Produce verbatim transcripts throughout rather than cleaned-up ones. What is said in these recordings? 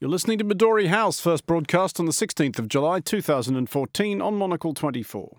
You're listening to Midori House, first broadcast on the sixteenth of July two thousand fourteen on Monocle twenty-four.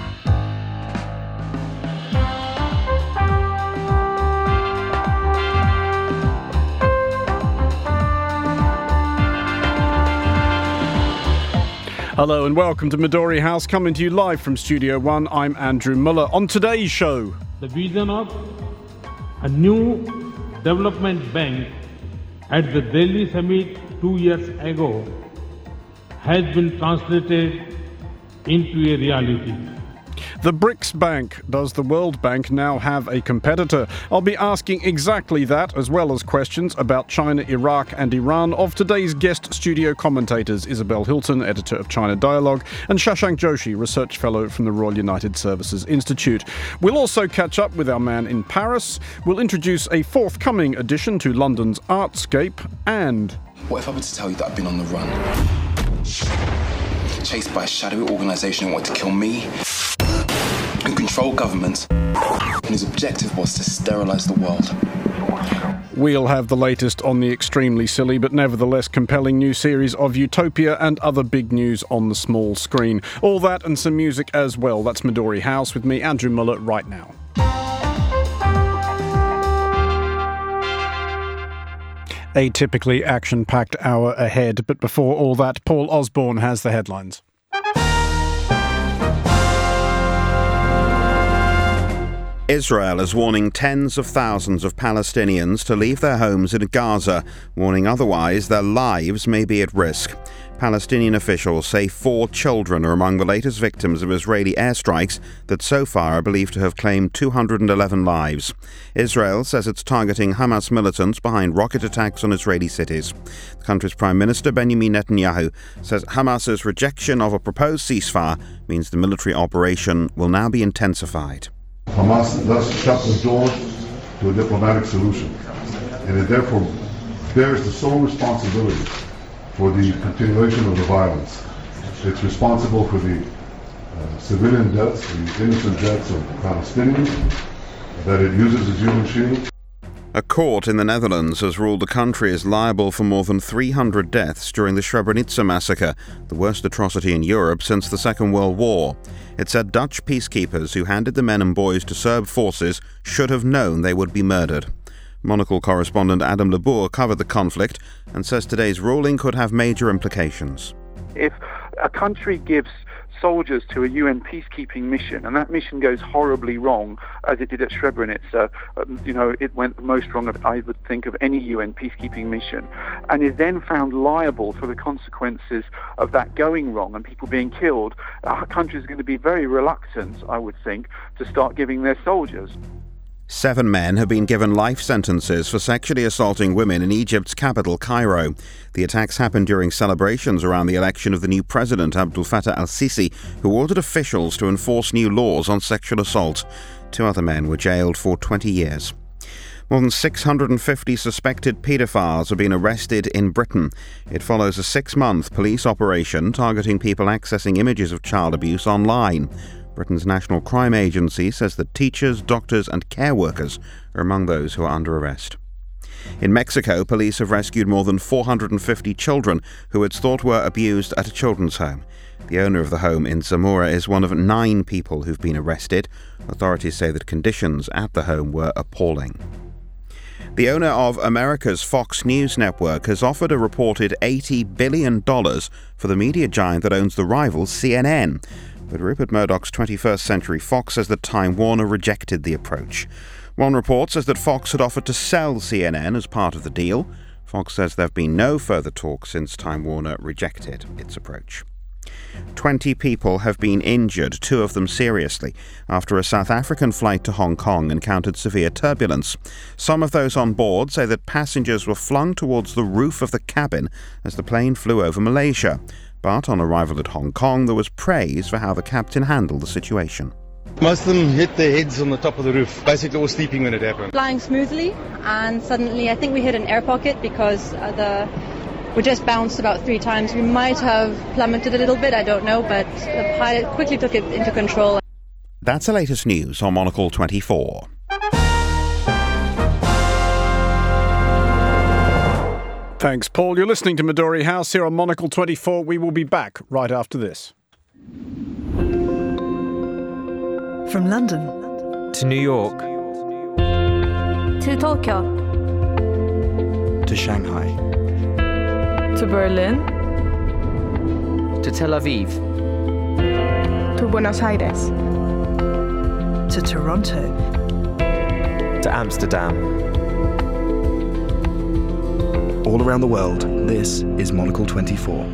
Hello and welcome to Midori House, coming to you live from Studio One. I'm Andrew Muller. On today's show, the vision of a new development bank at the Delhi summit two years ago has been translated into a reality. The BRICS Bank. Does the World Bank now have a competitor? I'll be asking exactly that, as well as questions about China, Iraq and Iran, of today's guest studio commentators, Isabel Hilton, editor of China Dialogue, and Shashank Joshi, research fellow from the Royal United Services Institute. We'll also catch up with our man in Paris. We'll introduce a forthcoming addition to London's Artscape, and... What if I were to tell you that I've been on the run? Chased by a shadowy organisation who wanted to kill me, who control governments, and whose objective was to sterilise the world. We'll have the latest on the extremely silly but nevertheless compelling new series of Utopia and other big news on the small screen. All that and some music as well. That's Midori House with me, Andrew Muller, right now. A typically action-packed hour ahead, but before all that, Paul Osborne has the headlines. Israel is warning tens of thousands of Palestinians to leave their homes in Gaza, warning otherwise their lives may be at risk. Palestinian officials say four children are among the latest victims of Israeli airstrikes that so far are believed to have claimed two hundred eleven lives. Israel says it's targeting Hamas militants behind rocket attacks on Israeli cities. The country's Prime Minister Benjamin Netanyahu says Hamas's rejection of a proposed ceasefire means the military operation will now be intensified. Hamas thus shut the door to a diplomatic solution, and it therefore bears the sole responsibility for the continuation of the violence. It's responsible for the uh, civilian deaths, the innocent deaths of Palestinians, that it uses as human shield. A court in the Netherlands has ruled the country is liable for more than three hundred deaths during the Srebrenica massacre, the worst atrocity in Europe since the Second World War. It said Dutch peacekeepers who handed the men and boys to Serb forces should have known they would be murdered. Monocle correspondent Adam Lebour covered the conflict and says today's ruling could have major implications. If a country gives soldiers to a U N peacekeeping mission, and that mission goes horribly wrong, as it did at Srebrenica, um, you know, it went the most wrong, of, I would think, of any U N peacekeeping mission, and is then found liable for the consequences of that going wrong and people being killed, our country is going to be very reluctant, I would think, to start giving their soldiers. Seven men have been given life sentences for sexually assaulting women in Egypt's capital, Cairo. The attacks happened during celebrations around the election of the new president, Abdel Fattah al-Sisi, who ordered officials to enforce new laws on sexual assault. Two other men were jailed for twenty years. More than six hundred fifty suspected paedophiles have been arrested in Britain. It follows a six-month police operation targeting people accessing images of child abuse online. Britain's National Crime Agency says that teachers, doctors and care workers are among those who are under arrest. In Mexico, police have rescued more than four hundred fifty children who it's thought were abused at a children's home. The owner of the home in Zamora is one of nine people who've been arrested. Authorities say that conditions at the home were appalling. The owner of America's Fox News network has offered a reported eighty billion dollars for the media giant that owns the rival C N N. But Rupert Murdoch's twenty-first Century Fox says that Time Warner rejected the approach. One report says that Fox had offered to sell C N N as part of the deal. Fox says there have been no further talks since Time Warner rejected its approach. Twenty people have been injured, two of them seriously, after a South African flight to Hong Kong encountered severe turbulence. Some of those on board say that passengers were flung towards the roof of the cabin as the plane flew over Malaysia. But on arrival at Hong Kong, there was praise for how the captain handled the situation. Most of them hit their heads on the top of the roof. Basically, all sleeping when it happened. Flying smoothly, and suddenly I think we hit an air pocket because uh, the we just bounced about three times. We might have plummeted a little bit, I don't know, but the pilot quickly took it into control. That's the latest news on Monocle twenty-four. Thanks, Paul. You're listening to Midori House here on Monocle twenty-four. We will be back right after this. From London to New York to Tokyo to Shanghai to Berlin to Tel Aviv to Buenos Aires to Toronto to Amsterdam. All around the world, this is Monocle twenty-four.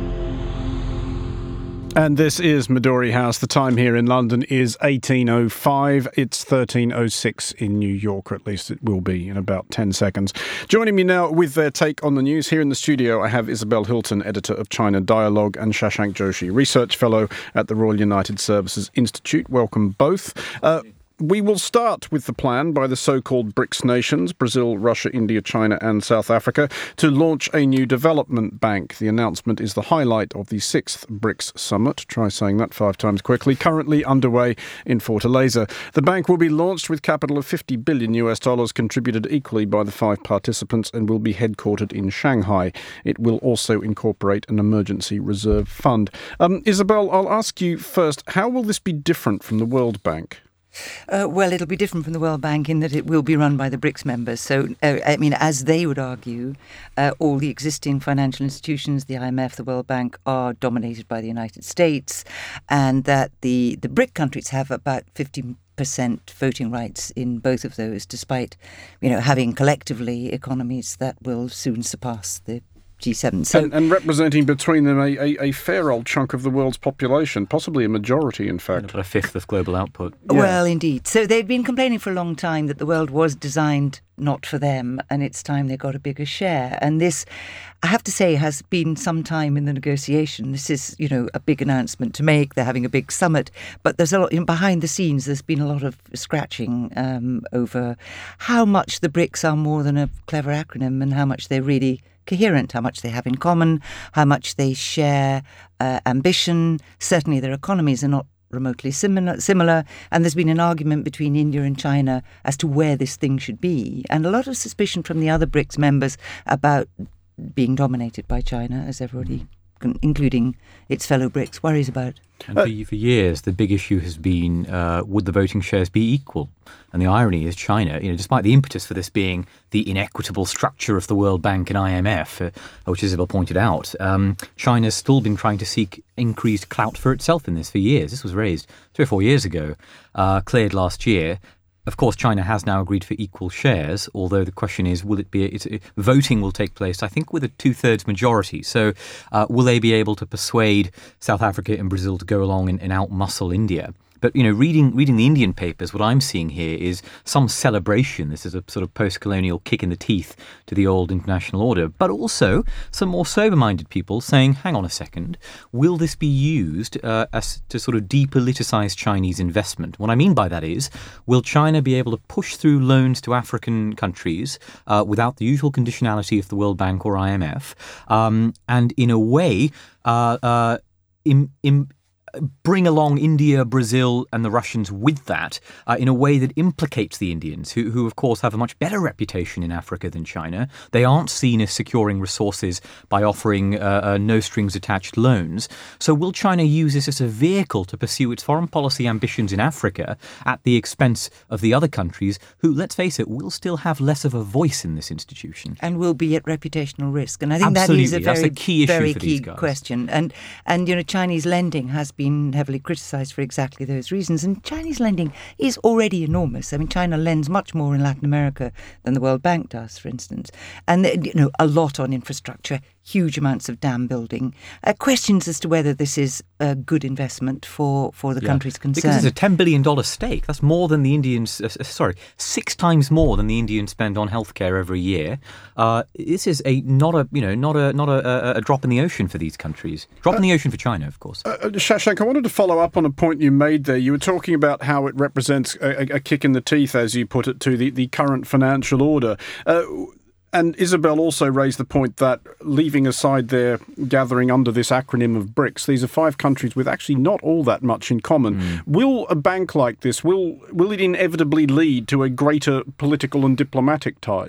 And this is Midori House. The time here in London is eighteen oh five. It's thirteen oh six in New York, or at least it will be in about ten seconds. Joining me now with their take on the news here in the studio, I have Isabel Hilton, editor of China Dialogue, and Shashank Joshi, research fellow at the Royal United Services Institute. Welcome both. Uh, We will start with the plan by the so-called BRICS nations, Brazil, Russia, India, China and South Africa, to launch a new development bank. The announcement is the highlight of the sixth BRICS summit. Try saying that five times quickly. Currently underway in Fortaleza. The bank will be launched with capital of fifty billion US dollars contributed equally by the five participants and will be headquartered in Shanghai. It will also incorporate an emergency reserve fund. Um, Isabel, I'll ask you first, how will this be different from the World Bank? Uh, well, it'll be different from the World Bank in that it will be run by the BRICS members. So, uh, I mean, as they would argue, uh, all the existing financial institutions, the I M F, the World Bank, are dominated by the United States, and that the, the BRIC countries have about fifty percent voting rights in both of those, despite, you know, having collectively economies that will soon surpass the G seven. So, and, and representing between them a, a, a fair old chunk of the world's population, possibly a majority, in fact. About a fifth of global output. Yeah. Well, indeed. So they've been complaining for a long time that the world was designed not for them, and it's time they got a bigger share. And this, I have to say, has been some time in the negotiation. This is, you know, a big announcement to make. They're having a big summit, but there's a lot, you know, behind the scenes. There's been a lot of scratching um, over how much the BRICS are more than a clever acronym and how much they're really coherent, how much they have in common, how much they share uh, ambition. Certainly their economies are not remotely similar, similar, and there's been an argument between India and China as to where this thing should be, and a lot of suspicion from the other BRICS members about being dominated by China, as everybody, including its fellow BRICS, worries about. And for, for years, the big issue has been, uh, would the voting shares be equal? And the irony is China, you know, despite the impetus for this being the inequitable structure of the World Bank and I M F, uh, which Isabel pointed out, um, China's still been trying to seek increased clout for itself in this for years. This was raised three or four years ago, uh, cleared last year. Of course, China has now agreed for equal shares, although the question is, will it be, it's, it, voting will take place, I think, with a two-thirds majority. So uh, will they be able to persuade South Africa and Brazil to go along and, and outmuscle India? But, you know, reading reading the Indian papers, what I'm seeing here is some celebration. This is a sort of post-colonial kick in the teeth to the old international order, but also some more sober-minded people saying, hang on a second, will this be used uh, as to sort of depoliticize Chinese investment? What I mean by that is, will China be able to push through loans to African countries uh, without the usual conditionality of the World Bank or I M F, um, and in a way, uh, uh, in, in bring along India, Brazil and the Russians with that uh, in a way that implicates the Indians, who, who of course have a much better reputation in Africa than China. They aren't seen as securing resources by offering uh, uh, no-strings-attached loans. So will China use this as a vehicle to pursue its foreign policy ambitions in Africa at the expense of the other countries who, let's face it, will still have less of a voice in this institution? And will be at reputational risk. And I think Absolutely. that is a That's very, the key issue very for key these guys. question. And, and, you know, Chinese lending has been heavily criticised for exactly those reasons. And Chinese lending is already enormous. I mean, China lends much more in Latin America than the World Bank does, for instance. And, you know, a lot on infrastructure, huge amounts of dam building. Uh, questions as to whether this is a good investment for, for the yeah. countries concerned. Because it's a ten billion dollars stake. That's more than the Indians, uh, sorry, six times more than the Indians spend on healthcare every year. Uh, this is a not a, you know, not a not a, a drop in the ocean for these countries. Drop uh, in the ocean for China, of course. Uh, Shashank, I wanted to follow up on a point you made there. You were talking about how it represents a, a kick in the teeth, as you put it, to the, the current financial order. Uh, And Isabel also raised the point that, leaving aside their gathering under this acronym of BRICS, these are five countries with actually not all that much in common. Mm. Will a bank like this, will will it inevitably lead to a greater political and diplomatic ties?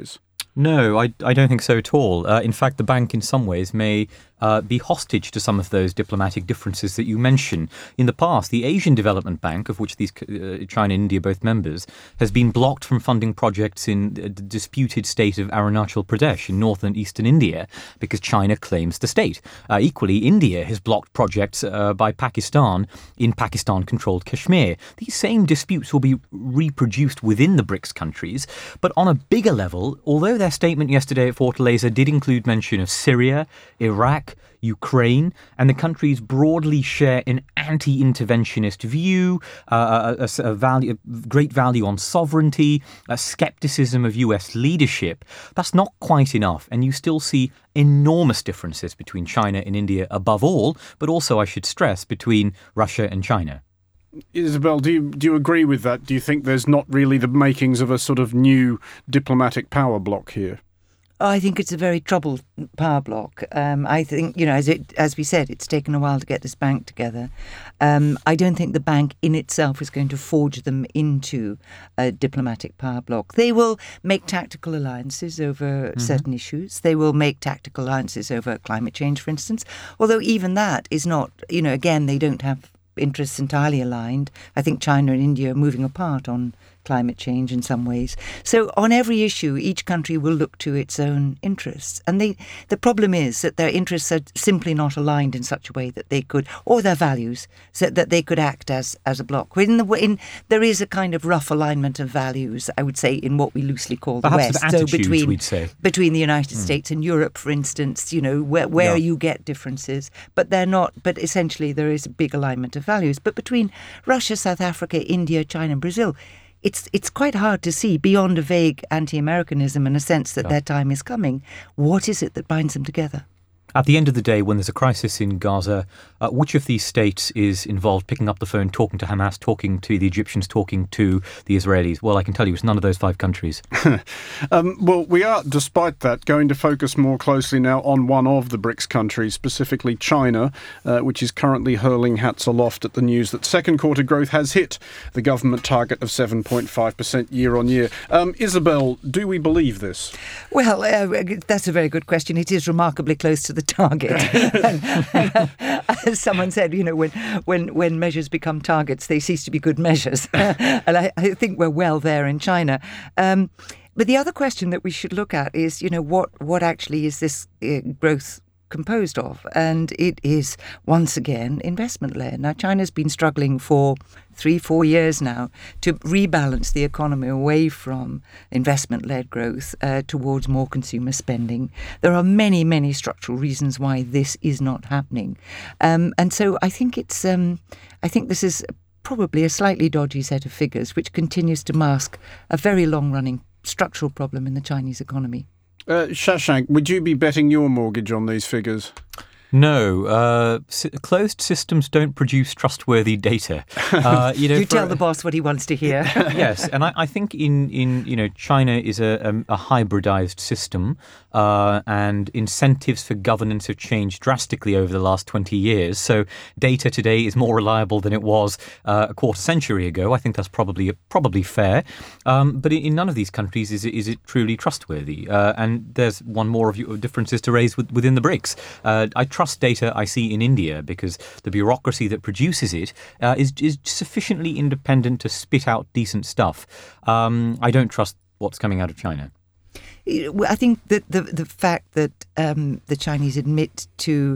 No, I, I don't think so at all. Uh, in fact, the bank in some ways may uh, be hostage to some of those diplomatic differences that you mention. In the past, the Asian Development Bank, of which these uh, China and India are both members, has been blocked from funding projects in the disputed state of Arunachal Pradesh in northern and eastern India because China claims the state. Uh, equally, India has blocked projects uh, by Pakistan in Pakistan-controlled Kashmir. These same disputes will be reproduced within the BRICS countries, but on a bigger level, although their statement yesterday at Fortaleza did include mention of Syria, Iraq, Ukraine, and the countries broadly share an anti-interventionist view, uh, a, a, value, a great value on sovereignty, a skepticism of U S leadership. That's not quite enough, and you still see enormous differences between China and India above all, but also, I should stress, between Russia and China. Isabel, do you, do you agree with that? Do you think there's not really the makings of a sort of new diplomatic power bloc here? I think it's a very troubled power bloc. Um, I think, you know, as it as we said, it's taken a while to get this bank together. Um, I don't think the bank in itself is going to forge them into a diplomatic power bloc. They will make tactical alliances over mm-hmm. certain issues. They will make tactical alliances over climate change, for instance, although even that is not, you know, again, they don't have interests entirely aligned. I think China and India are moving apart on climate change in some ways. So on every issue, each country will look to its own interests. And they, the problem is that their interests are simply not aligned in such a way that they could, or their values, so that they could act as, as a bloc. In the, in, there is a kind of rough alignment of values, I would say, in what we loosely call the Perhaps West. Of attitudes, so between, we'd say. between the United mm. States and Europe, for instance, you know, where, where yeah. you get differences, but they're not, but essentially there is a big alignment of values. But between Russia, South Africa, India, China and Brazil, It's it's quite hard to see, beyond a vague anti-Americanism and a sense that yeah. their time is coming, what is it that binds them together? At the end of the day, when there's a crisis in Gaza, uh, which of these states is involved picking up the phone, talking to Hamas, talking to the Egyptians, talking to the Israelis? Well, I can tell you it's none of those five countries. um, well, we are, despite that, going to focus more closely now on one of the BRICS countries, specifically China, uh, which is currently hurling hats aloft at the news that second quarter growth has hit the government target of seven point five percent year on year. Um, Isabel, do we believe this? Well, uh, that's a very good question. It is remarkably close to the target. and, and, uh, as someone said, you know, when when when measures become targets, they cease to be good measures. and I, I think we're well there in China. Um, but the other question that we should look at is, you know, what what actually is this uh, growth composed of? And it is, once again, investment-led. Now, China's been struggling for three, four years now to rebalance the economy away from investment-led growth uh, towards more consumer spending. There are many, many structural reasons why this is not happening. Um, and so I think it's, um, I think this is probably a slightly dodgy set of figures which continues to mask a very long-running structural problem in the Chinese economy. Uh, Shashank, would you be betting your mortgage on these figures? No, uh, s- closed systems don't produce trustworthy data. Uh, you know, you for, tell the boss what he wants to hear. Yes, and I, I think in, in you know China is a, a, a hybridized system, uh, and incentives for governance have changed drastically over the last twenty years. So data today is more reliable than it was uh, a quarter century ago. I think that's probably probably fair. Um, but in, in none of these countries is it, is it truly trustworthy. Uh, and there's one more of your differences to raise with, within the BRICS. Uh, I trust data I see in India because the bureaucracy that produces it uh, is, is sufficiently independent to spit out decent stuff. Um, I don't trust what's coming out of China. I think that the, the fact that um, the Chinese admit to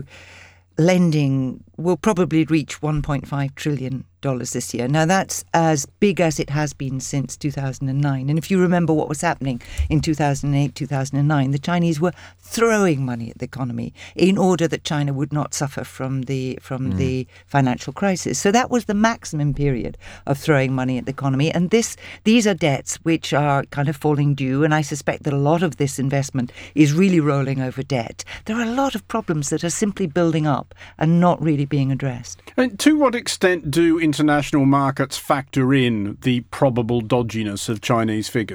lending will probably reach one point five trillion dollars this year. Now, that's as big as it has been since two thousand nine. And if you remember what was happening in two thousand eight, two thousand nine, the Chinese were throwing money at the economy in order that China would not suffer from the from mm. the financial crisis. So that was the maximum period of throwing money at the economy. And this these are debts which are kind of falling due. And I suspect that a lot of this investment is really rolling over debt. There are a lot of problems that are simply building up and not really being addressed. And to what extent do international markets factor in the probable dodginess of Chinese figures?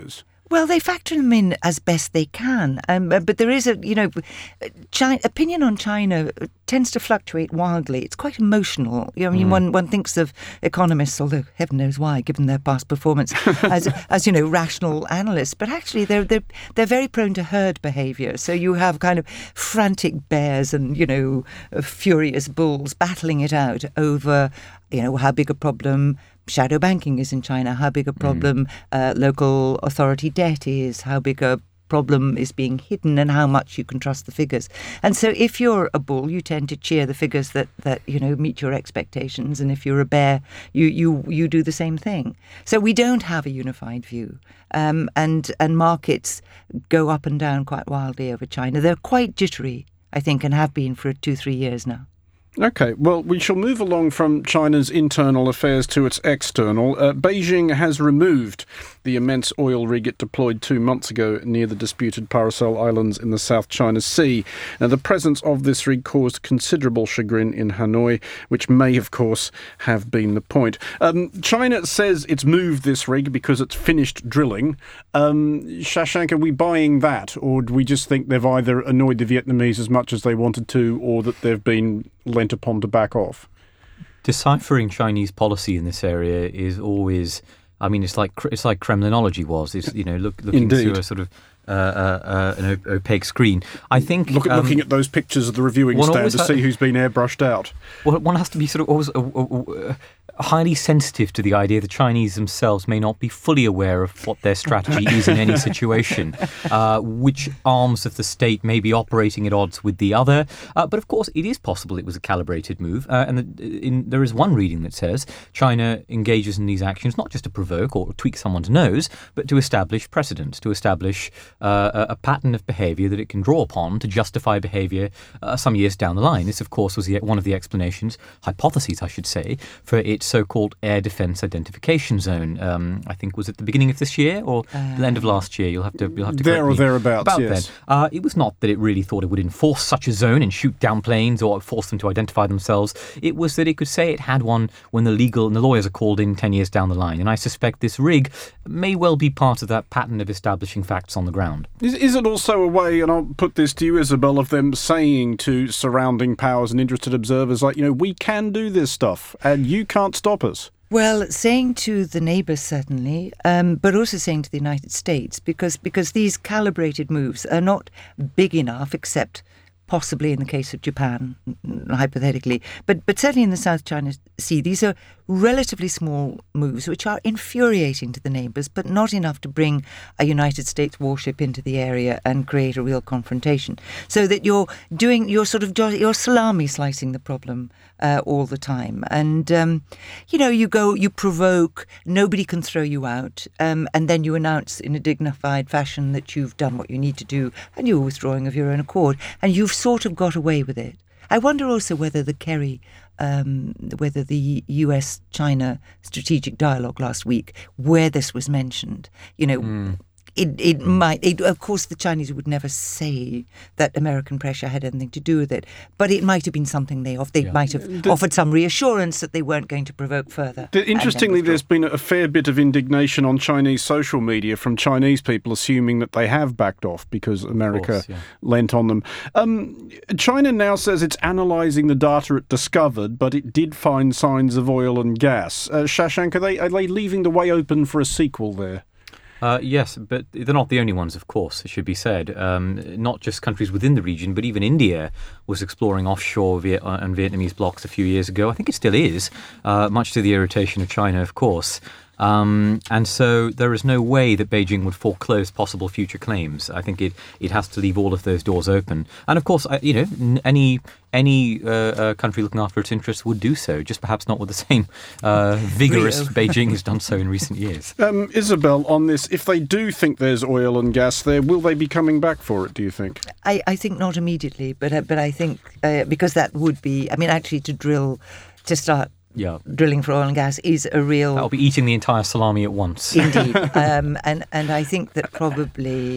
Well, they factor them in as best they can, um, but there is a, you know, China, opinion on China tends to fluctuate wildly. It's quite emotional. You know, I mean, mm. one one thinks of economists, although heaven knows why, given their past performance, as as you know, rational analysts. But actually, they're they're they're very prone to herd behaviour. So you have kind of frantic bears and you know furious bulls battling it out over, you know, how big a problem shadow banking is in China, how big a problem mm. uh, local authority debt is, how big a problem is being hidden, and how much you can trust the figures. And so if you're a bull, you tend to cheer the figures that, that you know, meet your expectations. And if you're a bear, you you, you do the same thing. So we don't have a unified view. Um, and, and markets go up and down quite wildly over China. They're quite jittery, I think, and have been for two, three years now. OK, well, we shall move along from China's internal affairs to its external. Uh, Beijing has removed the immense oil rig it deployed two months ago near the disputed Paracel Islands in the South China Sea. Now, the presence of this rig caused considerable chagrin in Hanoi, which may, of course, have been the point. Um, China says it's moved this rig because it's finished drilling. Um, Shashank, are we buying that, or do we just think they've either annoyed the Vietnamese as much as they wanted to, or that they've been lent upon to back off? Deciphering Chinese policy in this area is always, I mean, it's like it's like Kremlinology was. It's, you know, look, looking Indeed. through a sort of uh, uh, uh, an op- opaque screen. I think Look at um, looking at those pictures of the reviewing stand to ha- see who's been airbrushed out. Well, one has to be sort of always uh, uh, highly sensitive to the idea the Chinese themselves may not be fully aware of what their strategy is in any situation, uh, which arms of the state may be operating at odds with the other. Uh, but of course, it is possible it was a calibrated move. Uh, and the, in, there is one reading that says China engages in these actions not just to provoke or tweak someone's nose, but to establish precedent, to establish uh, a, a pattern of behaviour that it can draw upon to justify behaviour uh, some years down the line. This, of course, was the, one of the explanations, hypotheses, I should say, for its so-called air defence identification zone. Um, I think was at the beginning of this year or uh, the end of last year. You'll have to you'll have to there or me. thereabouts. About yes. then, uh, it was not that it really thought it would enforce such a zone and shoot down planes or force them to identify themselves. It was that it could say it had one when the legal and the lawyers are called in ten years down the line. And I suspect this rig may well be part of that pattern of establishing facts on the ground. Is, is it also a way, and I'll put this to you, Isabel, of them saying to surrounding powers and interested observers, like, you know, we can do this stuff and you can't stop us? Well, saying to the neighbours, certainly, um, but also saying to the United States, because because these calibrated moves are not big enough, except possibly in the case of Japan, hypothetically, but but certainly in the South China Sea, these are relatively small moves which are infuriating to the neighbours, but not enough to bring a United States warship into the area and create a real confrontation. So that you're doing, you're sort of, you're salami slicing the problem uh, all the time. And, um, you know, you go, you provoke, nobody can throw you out, um, and then you announce in a dignified fashion that you've done what you need to do and you're withdrawing of your own accord, and you've sort of got away with it. I wonder also whether the Kerry, um, whether the U S China strategic dialogue last week, where this was mentioned, you know, mm. it it mm. might, it, of course, the Chinese would never say that American pressure had anything to do with it, but it might have been something they off. They yeah. might have the, offered some reassurance that they weren't going to provoke further. The, interestingly, there's been a fair bit of indignation on Chinese social media from Chinese people assuming that they have backed off because America course, yeah. lent on them. Um, China now says it's analysing the data it discovered, but it did find signs of oil and gas. Uh, Shashank, are they, are they leaving the way open for a sequel there? Uh, yes, but they're not the only ones, of course, it should be said. Um, not just countries within the region, but even India was exploring offshore Viet- and Vietnamese blocks a few years ago. I think it still is, uh, much to the irritation of China, of course. Um, and so there is no way that Beijing would foreclose possible future claims. I think it, it has to leave all of those doors open. And of course, you know, any any uh, uh, country looking after its interests would do so, just perhaps not with the same uh, vigorous Beijing has done so in recent years. Um, Isabel, on this, if they do think there's oil and gas there, will they be coming back for it, do you think? I, I think not immediately, but, uh, but I think uh, because that would be, I mean, actually to drill, to start Yeah. drilling for oil and gas is a real... That'll be eating the entire salami at once. Indeed. um, and, and I think that probably...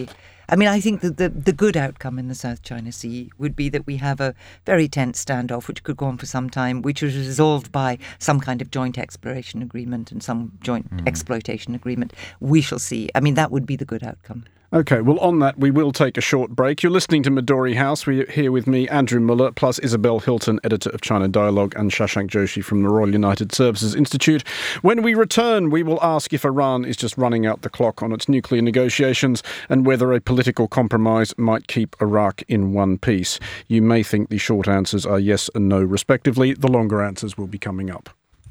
I mean, I think that the, the good outcome in the South China Sea would be that we have a very tense standoff, which could go on for some time, which was resolved by some kind of joint exploration agreement and some joint mm. exploitation agreement. We shall see. I mean, that would be the good outcome. OK, well, on that, we will take a short break. You're listening to Midori House. We're here with me, Andrew Muller, plus Isabel Hilton, editor of China Dialogue, and Shashank Joshi from the Royal United Services Institute. When we return, we will ask if Iran is just running out the clock on its nuclear negotiations and whether a political compromise might keep Iraq in one piece. You may think the short answers are yes and no, respectively. The longer answers will be coming up.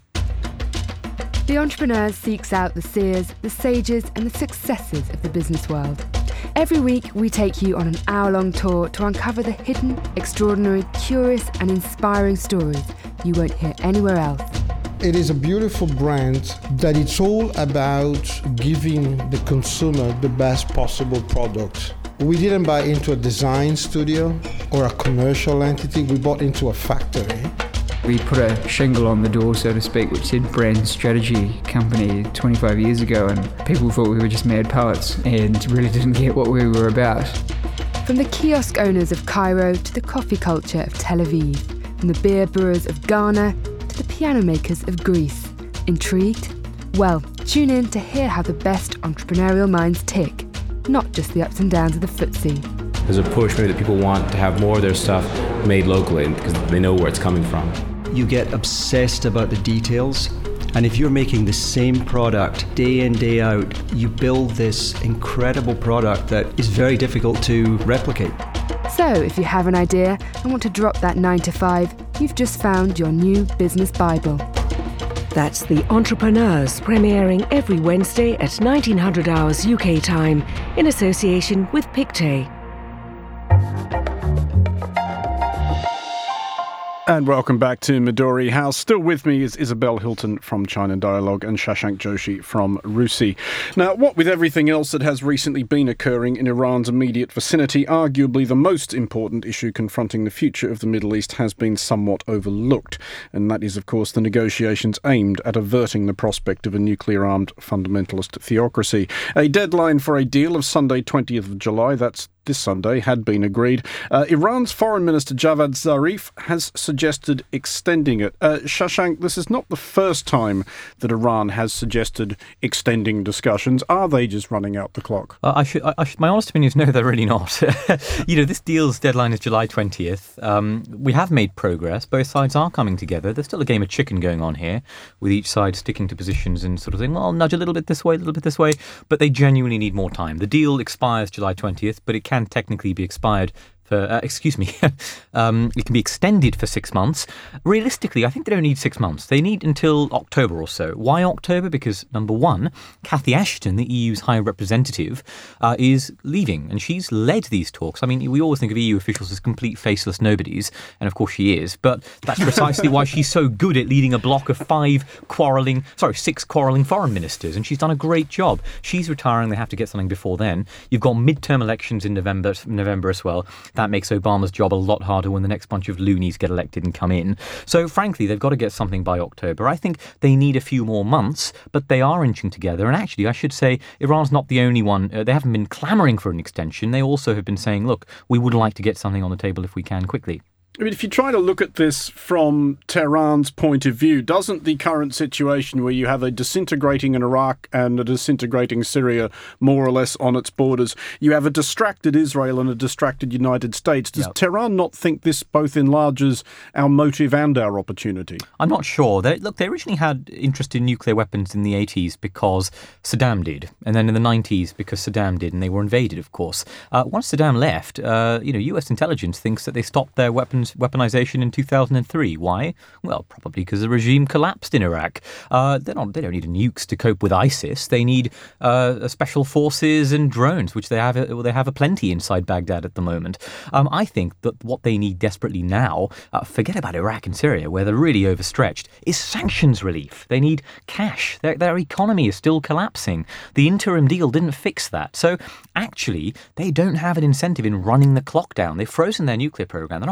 The Entrepreneur seeks out the seers, the sages and the successes of the business world. Every week we take you on an hour-long tour to uncover the hidden, extraordinary, curious and inspiring stories you won't hear anywhere else. It is a beautiful brand that it's all about giving the consumer the best possible product. We didn't buy into a design studio or a commercial entity, we bought into a factory. We put a shingle on the door, so to speak, which said brand strategy company twenty-five years ago, and people thought we were just mad poets and really didn't get what we were about. From the kiosk owners of Cairo to the coffee culture of Tel Aviv, from the beer brewers of Ghana to the piano makers of Greece. Intrigued? Well, tune in to hear how the best entrepreneurial minds tick, not just the ups and downs of the footsie. There's a push maybe that people want to have more of their stuff made locally because they know where it's coming from. You get obsessed about the details, and if you're making the same product day in, day out, you build this incredible product that is very difficult to replicate. So if you have an idea and want to drop that nine to five, you've just found your new business Bible. That's The Entrepreneurs, premiering every Wednesday at nineteen hundred hours U K time in association with Pictet. And welcome back to Midori House. Still with me is Isabel Hilton from China Dialogue and Shashank Joshi from RUSI. Now, what with everything else that has recently been occurring in Iran's immediate vicinity, arguably the most important issue confronting the future of the Middle East has been somewhat overlooked. And that is, of course, the negotiations aimed at averting the prospect of a nuclear-armed fundamentalist theocracy. A deadline for a deal of Sunday, twentieth of July, that's this Sunday, had been agreed. Uh, Iran's Foreign Minister Javad Zarif has suggested extending it. Uh, Shashank, this is not the first time that Iran has suggested extending discussions. Are they just running out the clock? Uh, I should, I, I should, my honest opinion is no, they're really not. You know, this deal's deadline is July twentieth. Um, we have made progress. Both sides are coming together. There's still a game of chicken going on here, with each side sticking to positions and sort of saying, well, nudge a little bit this way, a little bit this way. But they genuinely need more time. The deal expires July twentieth, but it can technically be expired for, uh, excuse me, um, it can be extended for six months. Realistically, I think they don't need six months. They need until October or so. Why October? Because, number one, Cathy Ashton, the E U's High Representative, uh, is leaving, and she's led these talks. I mean, we always think of E U officials as complete faceless nobodies, and of course she is, but that's precisely why she's so good at leading a block of five quarrelling, sorry, six quarrelling foreign ministers, and she's done a great job. She's retiring. They have to get something before then. You've got midterm elections in November, November as well. That makes Obama's job a lot harder when the next bunch of loonies get elected and come in. So, frankly, they've got to get something by October. I think they need a few more months, but they are inching together. And actually, I should say, Iran's not the only one. Uh, they haven't been clamouring for an extension. They also have been saying, look, we would like to get something on the table if we can quickly. I mean, if you try to look at this from Tehran's point of view, doesn't the current situation where you have a disintegrating in Iraq and a disintegrating Syria more or less on its borders, you have a distracted Israel and a distracted United States, does yep. Tehran not think this both enlarges our motive and our opportunity? I'm not sure. They, look, they originally had interest in nuclear weapons in the eighties because Saddam did, and then in the nineties because Saddam did, and they were invaded, of course. Uh, once Saddam left, uh, you know, U S intelligence thinks that they stopped their weapons weaponization in two thousand three. Why? Well, probably because the regime collapsed in Iraq. Uh, they don't. They don't need nukes to cope with ISIS. They need uh, special forces and drones, which they have. Well, they have a plenty inside Baghdad at the moment. Um, I think that what they need desperately now, uh, forget about Iraq and Syria, where they're really overstretched, is sanctions relief. They need cash. Their, their economy is still collapsing. The interim deal didn't fix that. So actually, they don't have an incentive in running the clock down. They've frozen their nuclear program. They're not adding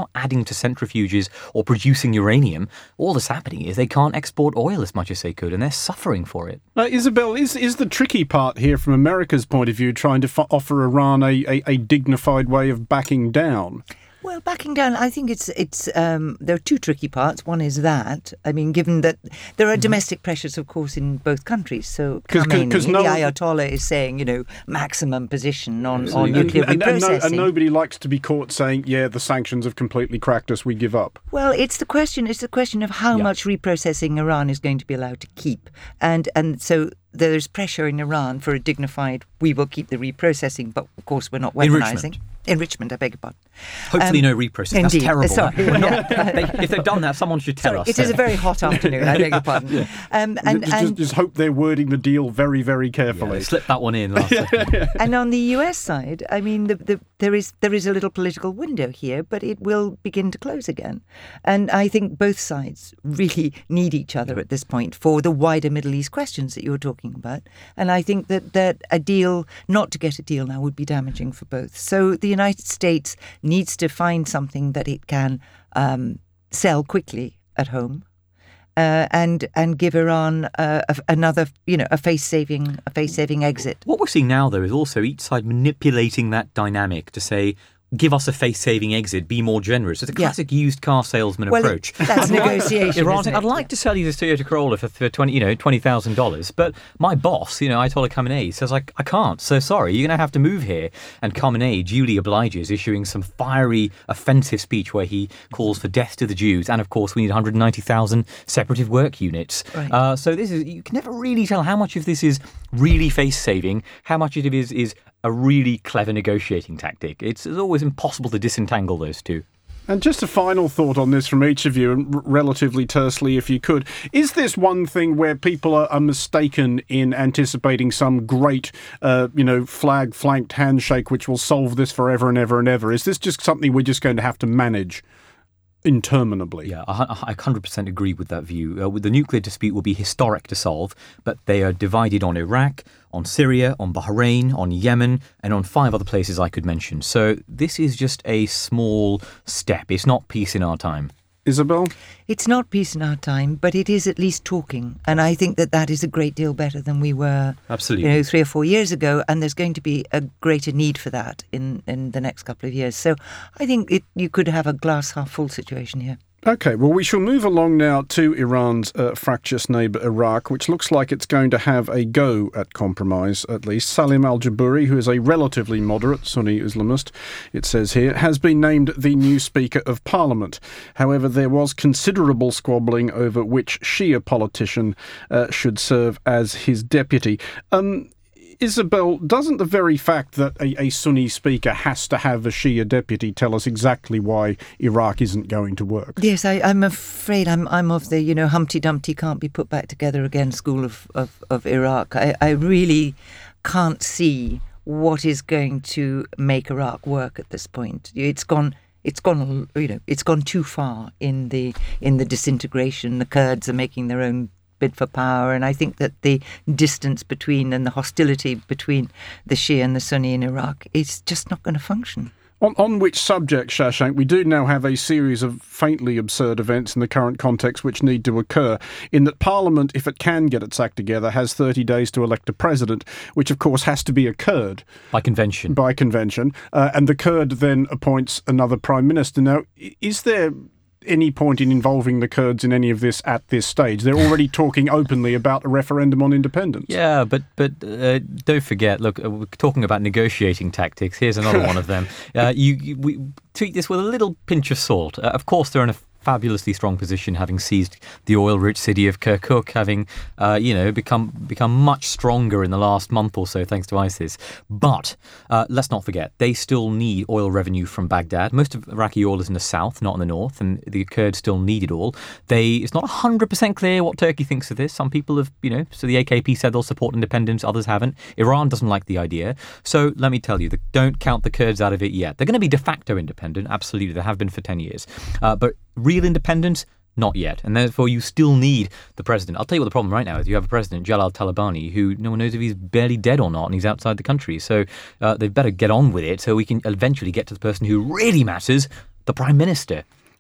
going to centrifuges or producing uranium, all that's happening is they can't export oil as much as they could, and they're suffering for it. Uh, Isabel, is is the tricky part here from America's point of view trying to f- offer Iran a, a, a dignified way of backing down? Well, backing down, I think it's it's um, there are two tricky parts. One is that, I mean, given that there are domestic pressures, of course, in both countries. So Khamenei, Cause, cause no, the Ayatollah, is saying, you know, maximum position on, on and, nuclear and, reprocessing. And, no, and nobody likes to be caught saying, yeah, the sanctions have completely cracked us, we give up. Well, it's the question. It's the question of how yeah. much reprocessing Iran is going to be allowed to keep, and and so. There's pressure in Iran for a dignified, we will keep the reprocessing, but of course we're not weaponizing. Enrichment. Enrichment, I beg your pardon. Hopefully um, no reprocessing. That's indeed. terrible. Sorry. We're not, they, if they've done that, someone should tell Sorry, us. It is a very hot afternoon, I beg your pardon. Yeah. Um, and, just, and, just hope they're wording the deal very, very carefully. Yeah, slip that one in last And on the U S side, I mean, the, the, there is there is a little political window here, but it will begin to close again. And I think both sides really need each other at this point for the wider Middle East questions that you were talking about. And I think that, that a deal, not to get a deal now, would be damaging for both. So the United States needs to find something that it can um, sell quickly at home. Uh, and and give Iran uh, a, another, you know, a face saving a face saving exit. What we're seeing now, though, is also each side manipulating that dynamic to say, give us a face-saving exit, be more generous. It's a classic yeah. used car salesman well, approach. It, that's negotiation, Iran, isn't it? I'd like to sell you this Toyota Corolla for, for twenty, you know, twenty thousand dollars, but my boss, you know, Ayatollah Khamenei, says like, I can't. So sorry, you're going to have to move here. And Khamenei duly obliges, issuing some fiery, offensive speech where he calls for death to the Jews, and of course, we need one hundred ninety thousand separative work units. Right. Uh, so this is you can never really tell how much of this is really face-saving, how much of it is is a really clever negotiating tactic. It's, it's always impossible to disentangle those two. And just a final thought on this from each of you, and r- relatively tersely if you could. Is this one thing where people are, are mistaken in anticipating some great, uh, you know, flag-flanked handshake which will solve this forever and ever and ever? Is this just something we're just going to have to manage interminably? Yeah, I one hundred percent agree with that view. Uh, with the nuclear dispute will be historic to solve, but they are divided on Iraq, on Syria, on Bahrain, on Yemen, and on five other places I could mention. So this is just a small step. It's not peace in our time. Isabel? It's not peace in our time, but it is at least talking. And I think that that is a great deal better than we were Absolutely. you know, three or four years ago. And there's going to be a greater need for that in, in the next couple of years. So I think it, you could have a glass half full situation here. OK, well, we shall move along now to Iran's uh, fractious neighbour Iraq, which looks like it's going to have a go at compromise, at least. Salim al-Jabouri, who is a relatively moderate Sunni Islamist, it says here, has been named the new Speaker of Parliament. However, there was considerable squabbling over which Shia politician uh, should serve as his deputy. Um... Isabel, doesn't the very fact that a, a Sunni speaker has to have a Shia deputy tell us exactly why Iraq isn't going to work? Yes, I, I'm afraid I'm I'm of the, you know, Humpty Dumpty can't be put back together again school of, of, of Iraq. I, I really can't see what is going to make Iraq work at this point. It's gone... It's gone, you know, it's gone too far in the in the disintegration. The Kurds are making their own bid for power, and I think that the distance between and the hostility between the Shia and the Sunni in Iraq is just not going to function. On, on which subject, Shashank, we do now have a series of faintly absurd events in the current context which need to occur, in that Parliament, if it can get its act together, has thirty days to elect a president, which of course has to be a Kurd. By convention. By convention. Uh, and the Kurd then appoints another prime minister. Now, is there any point in involving the Kurds in any of this at this stage? They're already talking openly about a referendum on independence. Yeah, but but uh, don't forget, look, uh, we're talking about negotiating tactics. Here's another one of them. Uh, you, you we treat this with a little pinch of salt. Uh, of course, they're in a fabulously strong position, having seized the oil-rich city of Kirkuk, having uh, you know become become much stronger in the last month or so thanks to ISIS. But uh, let's not forget, they still need oil revenue from Baghdad. Most of Iraqi oil is in the south, not in the north, and the Kurds still need it all. They it's not one hundred percent clear what Turkey thinks of this. Some people have, you know, so the A K P said they'll support independence, others haven't. Iran doesn't like the idea. So let me tell you, the, don't count the Kurds out of it yet. They're going to be de facto independent, absolutely. They have been for ten years. Uh, but real independence, not yet. And therefore, you still need the president. I'll tell you what the problem right now is. You have a president, Jalal Talabani, who no one knows if he's barely dead or not, and he's outside the country. So uh, they've better get on with it so we can eventually get to the person who really matters, the prime minister.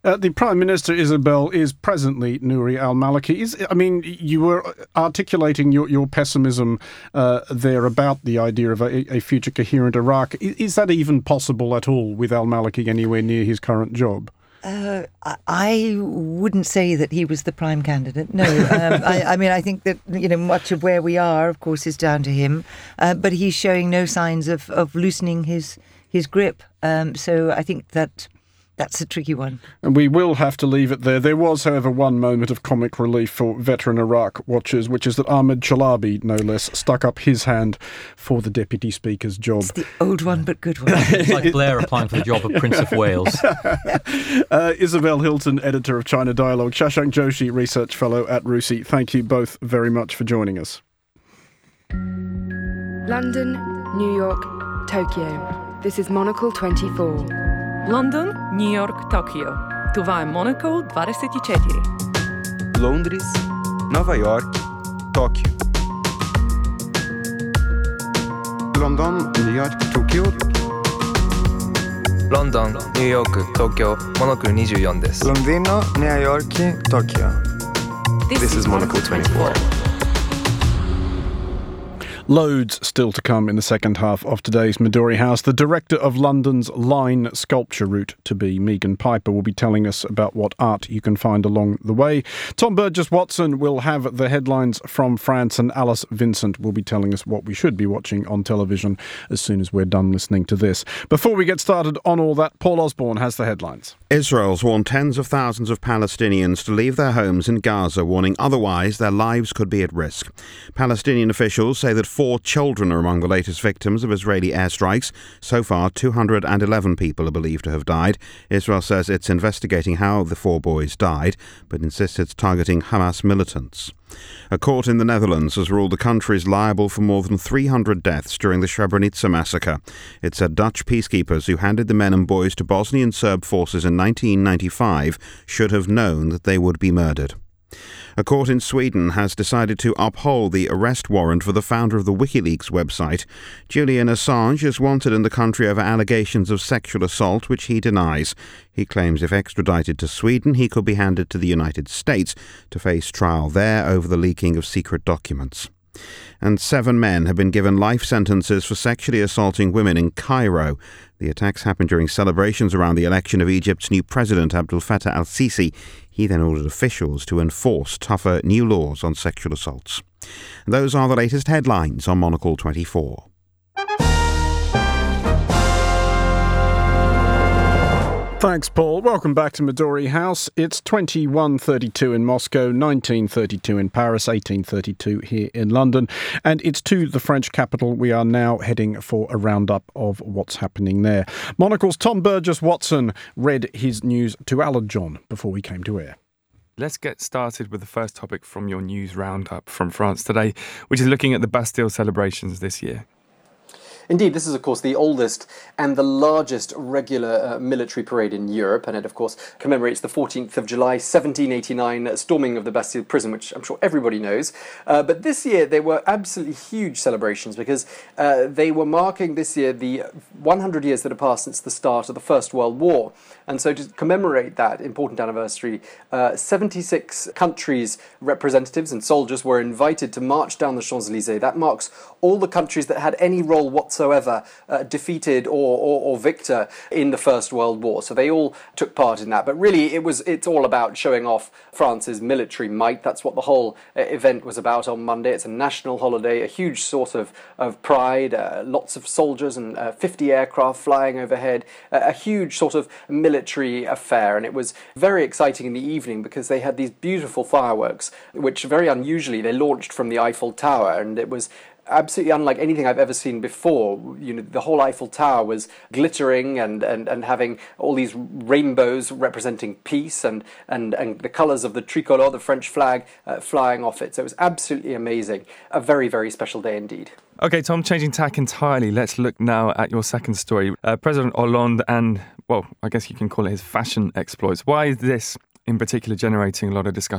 Uh, the Prime Minister, Isabel, is presently Nouri al-Maliki. Is, I mean, you were articulating your, your pessimism uh, there about the idea of a, a future coherent Iraq. Is, is that even possible at all with al-Maliki anywhere near his current job? Uh, I wouldn't say that he was the prime candidate. No, um, I, I mean, I think that, you know, much of where we are, of course, is down to him. Uh, but he's showing no signs of, of loosening his his grip. Um, so I think that that's a tricky one. And we will have to leave it there. There was, however, one moment of comic relief for veteran Iraq watchers, which is that Ahmed Chalabi, no less, stuck up his hand for the Deputy Speaker's job. It's the old one, but good one. It's like Blair applying for the job of Prince of Wales. uh, Isabel Hilton, editor of China Dialogue, Shashank Joshi, research fellow at RUSI. Thank you both very much for joining us. London, New York, Tokyo. This is Monocle twenty-four. London, New York, Tokyo. Това е Monocle двадесет и четири. Londres, Nova York, Tóquio. London, New York, Tokyo. London, New York, Tokyo. Monocleにじゅうよんです。 Londino, New York, Tokyo. This, this is Monocle twenty-four. Loads still to come in the second half of today's Midori House. The director of London's Line Sculpture Route to be, Megan Piper, will be telling us about what art you can find along the way. Tom Burgess-Watson will have the headlines from France, and Alice Vincent will be telling us what we should be watching on television as soon as we're done listening to this. Before we get started on all that, Paul Osborne has the headlines. Israel's warned tens of thousands of Palestinians to leave their homes in Gaza, warning otherwise their lives could be at risk. Palestinian officials say that four children are among the latest victims of Israeli airstrikes. So far, two hundred eleven people are believed to have died. Israel says it's investigating how the four boys died, but insists it's targeting Hamas militants. A court in the Netherlands has ruled the country is liable for more than three hundred deaths during the Srebrenica massacre. It said Dutch peacekeepers who handed the men and boys to Bosnian Serb forces in nineteen ninety-five should have known that they would be murdered. A court in Sweden has decided to uphold the arrest warrant for the founder of the WikiLeaks website. Julian Assange is wanted in the country over allegations of sexual assault, which he denies. He claims if extradited to Sweden, he could be handed to the United States to face trial there over the leaking of secret documents. And seven men have been given life sentences for sexually assaulting women in Cairo. The attacks happened during celebrations around the election of Egypt's new president, Abdel Fattah al-Sisi. He then ordered officials to enforce tougher new laws on sexual assaults. Those are the latest headlines on Monocle twenty-four. Thanks, Paul. Welcome back to Midori House. It's twenty-one thirty-two in Moscow, nineteen thirty-two in Paris, eighteen thirty-two here in London. And it's to the French capital we are now heading for a roundup of what's happening there. Monocle's Tom Burgess-Watson read his news to Alan John before we came to air. Let's get started with the first topic from your news roundup from France today, which is looking at the Bastille celebrations this year. Indeed, this is, of course, the oldest and the largest regular uh, military parade in Europe, and it, of course, commemorates the fourteenth of July, seventeen eighty-nine, storming of the Bastille prison, which I'm sure everybody knows. Uh, but this year, they were absolutely huge celebrations because uh, they were marking this year the one hundred years that have passed since the start of the First World War. And so to commemorate that important anniversary, uh, seventy-six countries' representatives and soldiers were invited to march down the Champs-Élysées. That marks all the countries that had any role whatsoever uh, defeated or, or, or victor in the First World War. So they all took part in that. But really, it was it's all about showing off France's military might. That's what the whole uh, event was about on Monday. It's a national holiday, a huge source of, of pride, uh, lots of soldiers and uh, fifty aircraft flying overhead, uh, a huge sort of military affair. And it was very exciting in the evening because they had these beautiful fireworks, which very unusually they launched from the Eiffel Tower, and it was absolutely unlike anything I've ever seen before. You know, the whole Eiffel Tower was glittering and, and, and having all these rainbows representing peace and, and, and the colours of the tricolore, the French flag, uh, flying off it. So it was absolutely amazing. A very, very special day indeed. OK, Tom, changing tack entirely, let's look now at your second story. Uh, President Hollande and, well, I guess you can call it his fashion exploits. Why is this in particular generating a lot of discussion?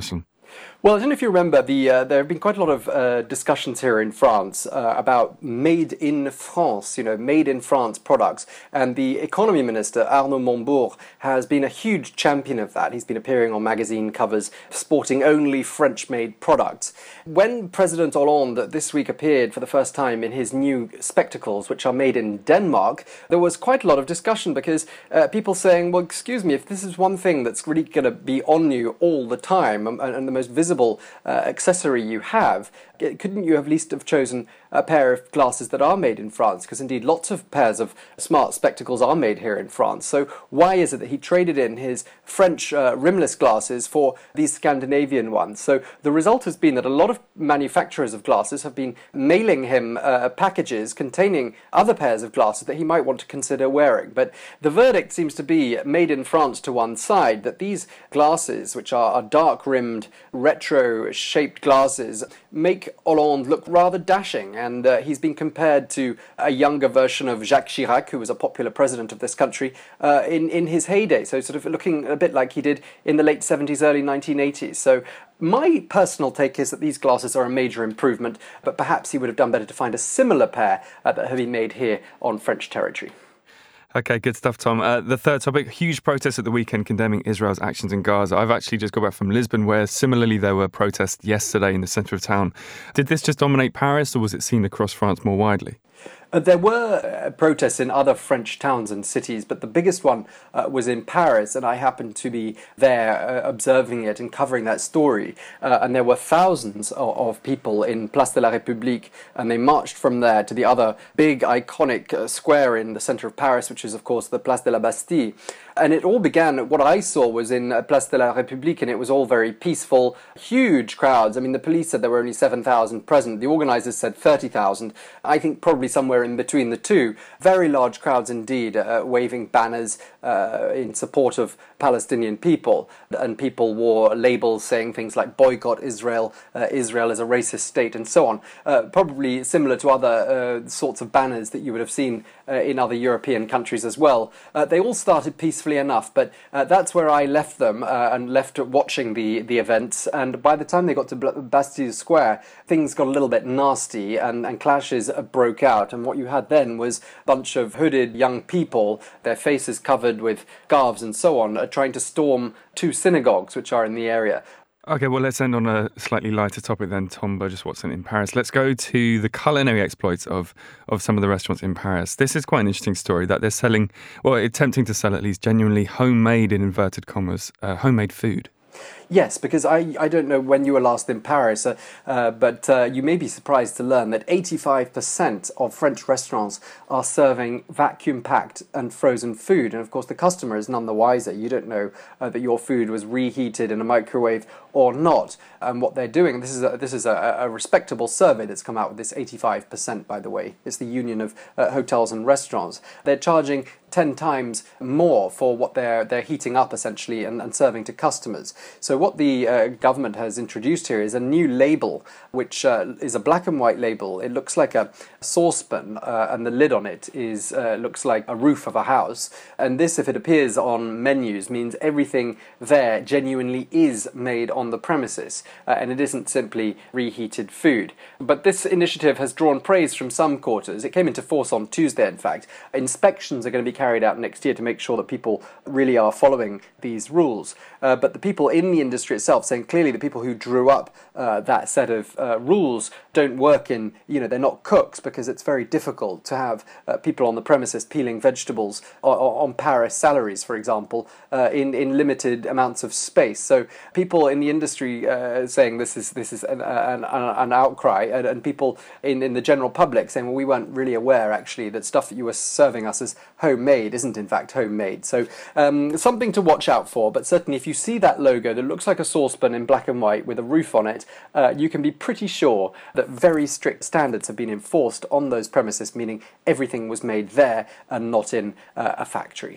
Well, I don't know if you remember, the uh, there have been quite a lot of uh, discussions here in France uh, about made in France, you know, made in France products. And the economy minister, Arnaud Montebourg, has been a huge champion of that. He's been appearing on magazine covers sporting only French-made products. When President Hollande this week appeared for the first time in his new spectacles, which are made in Denmark, there was quite a lot of discussion because uh, people saying, well, excuse me, if this is one thing that's really going to be on you all the time and, and the most visible uh, accessory you have, couldn't you at least have chosen a pair of glasses that are made in France? Because indeed lots of pairs of smart spectacles are made here in France. So why is it that he traded in his French uh, rimless glasses for these Scandinavian ones? So the result has been that a lot of manufacturers of glasses have been mailing him uh, packages containing other pairs of glasses that he might want to consider wearing. But the verdict seems to be made in France to one side, that these glasses, which are, are dark-rimmed, retro-shaped glasses, make Hollande look rather dashing, and uh, he's been compared to a younger version of Jacques Chirac, who was a popular president of this country uh, in, in his heyday, so sort of looking a bit like he did in the late seventies, early nineteen eighties. So my personal take is that these glasses are a major improvement, but perhaps he would have done better to find a similar pair uh, that have been made here on French territory. Okay, good stuff, Tom. Uh, the third topic, huge protests at the weekend condemning Israel's actions in Gaza. I've actually just got back from Lisbon, where similarly there were protests yesterday in the centre of town. Did this just dominate Paris, or was it seen across France more widely? Uh, there were uh, protests in other French towns and cities, but the biggest one uh, was in Paris, and I happened to be there uh, observing it and covering that story. Uh, and there were thousands of, of people in Place de la République, and they marched from there to the other big iconic uh, square in the centre of Paris, which is, of course, the Place de la Bastille. And it all began, what I saw was in uh, Place de la République, and it was all very peaceful, huge crowds. I mean, the police said there were only seven thousand present. The organisers said thirty thousand. I think probably somewhere in between the two. Very large crowds indeed, uh, waving banners uh, in support of Palestinian people. And people wore labels saying things like boycott Israel, uh, Israel is a racist state, and so on. Uh, probably similar to other uh, sorts of banners that you would have seen uh, in other European countries as well. Uh, they all started peacefully enough, but uh, that's where I left them uh, and left watching the, the events. And by the time they got to Bastille Square, things got a little bit nasty and, and clashes broke out. And what you had then was a bunch of hooded young people, their faces covered with scarves and so on, uh, trying to storm two synagogues which are in the area. Okay, well, let's end on a slightly lighter topic then, Tom Burgess-Watson in Paris. Let's go to the culinary exploits of, of some of the restaurants in Paris. This is quite an interesting story that they're selling, well, attempting to sell at least genuinely homemade, in inverted commas, uh, homemade food. Yes, because I, I don't know when you were last in Paris, uh, uh, but uh, you may be surprised to learn that eighty-five percent of French restaurants are serving vacuum-packed and frozen food. And of course, the customer is none the wiser. You don't know uh, that your food was reheated in a microwave or not. And what they're doing, this is a, this is a, a respectable survey that's come out with this eighty-five percent, by the way. It's the Union of uh, Hotels and Restaurants. They're charging ten times more for what they're they're heating up, essentially, and, and serving to customers. So what the uh, government has introduced here is a new label, which uh, is a black and white label. It looks like a saucepan, uh, and the lid on it is uh, looks like a roof of a house. And this, if it appears on menus, means everything there genuinely is made on the premises, uh, and it isn't simply reheated food. But this initiative has drawn praise from some quarters. It came into force on Tuesday, in fact. Inspections are going to be carried out next year to make sure that people really are following these rules. Uh, but the people in the industry itself saying clearly the people who drew up uh, that set of uh, rules don't work in, you know, they're not cooks, because it's very difficult to have uh, people on the premises peeling vegetables or, or on Paris salaries, for example, uh, in, in limited amounts of space. So people in the industry uh, saying this is this is an, an, an outcry, and, and people in, in the general public saying, well, we weren't really aware, actually, that stuff that you were serving us as homemade isn't in fact homemade. So um, something to watch out for, but certainly if you see that logo that looks like a saucepan in black and white with a roof on it, uh, you can be pretty sure that very strict standards have been enforced on those premises, meaning everything was made there and not in uh, a factory.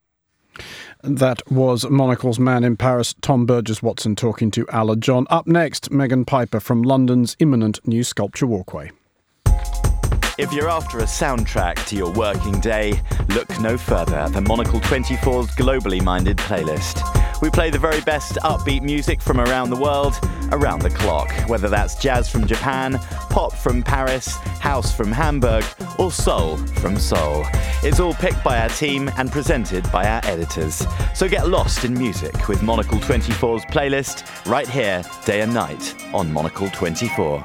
That was Monocle's man in Paris, Tom Burgess-Watson, talking to Ala John. Up next, Megan Piper from London's imminent new sculpture walkway. If you're after a soundtrack to your working day, look no further at the Monocle twenty-four's globally minded playlist. We play the very best upbeat music from around the world, around the clock, whether that's jazz from Japan, pop from Paris, house from Hamburg, or soul from Seoul. It's all picked by our team and presented by our editors. So get lost in music with Monocle twenty-four's playlist right here, day and night, on Monocle twenty-four.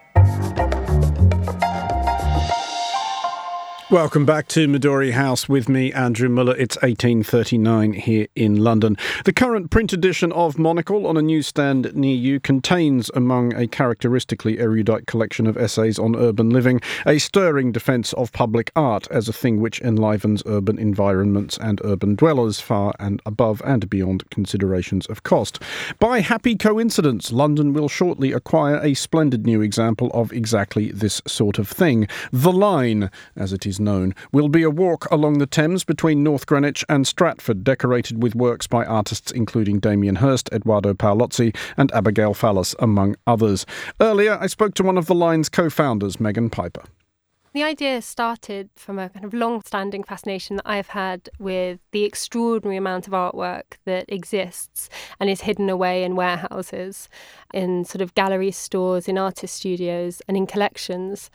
Welcome back to Midori House with me, Andrew Muller. It's eighteen thirty-nine here in London. The current print edition of Monocle on a newsstand near you contains, among a characteristically erudite collection of essays on urban living, a stirring defence of public art as a thing which enlivens urban environments and urban dwellers far and above and beyond considerations of cost. By happy coincidence, London will shortly acquire a splendid new example of exactly this sort of thing. The Line, as it is known, will be a walk along the Thames between North Greenwich and Stratford, decorated with works by artists including Damien Hirst, Eduardo Paolozzi and Abigail Fallas, among others. Earlier, I spoke to one of the Line's co-founders, Megan Piper. The idea started from a kind of long-standing fascination that I've had with the extraordinary amount of artwork that exists and is hidden away in warehouses, in sort of gallery stores, in artist studios and in collections.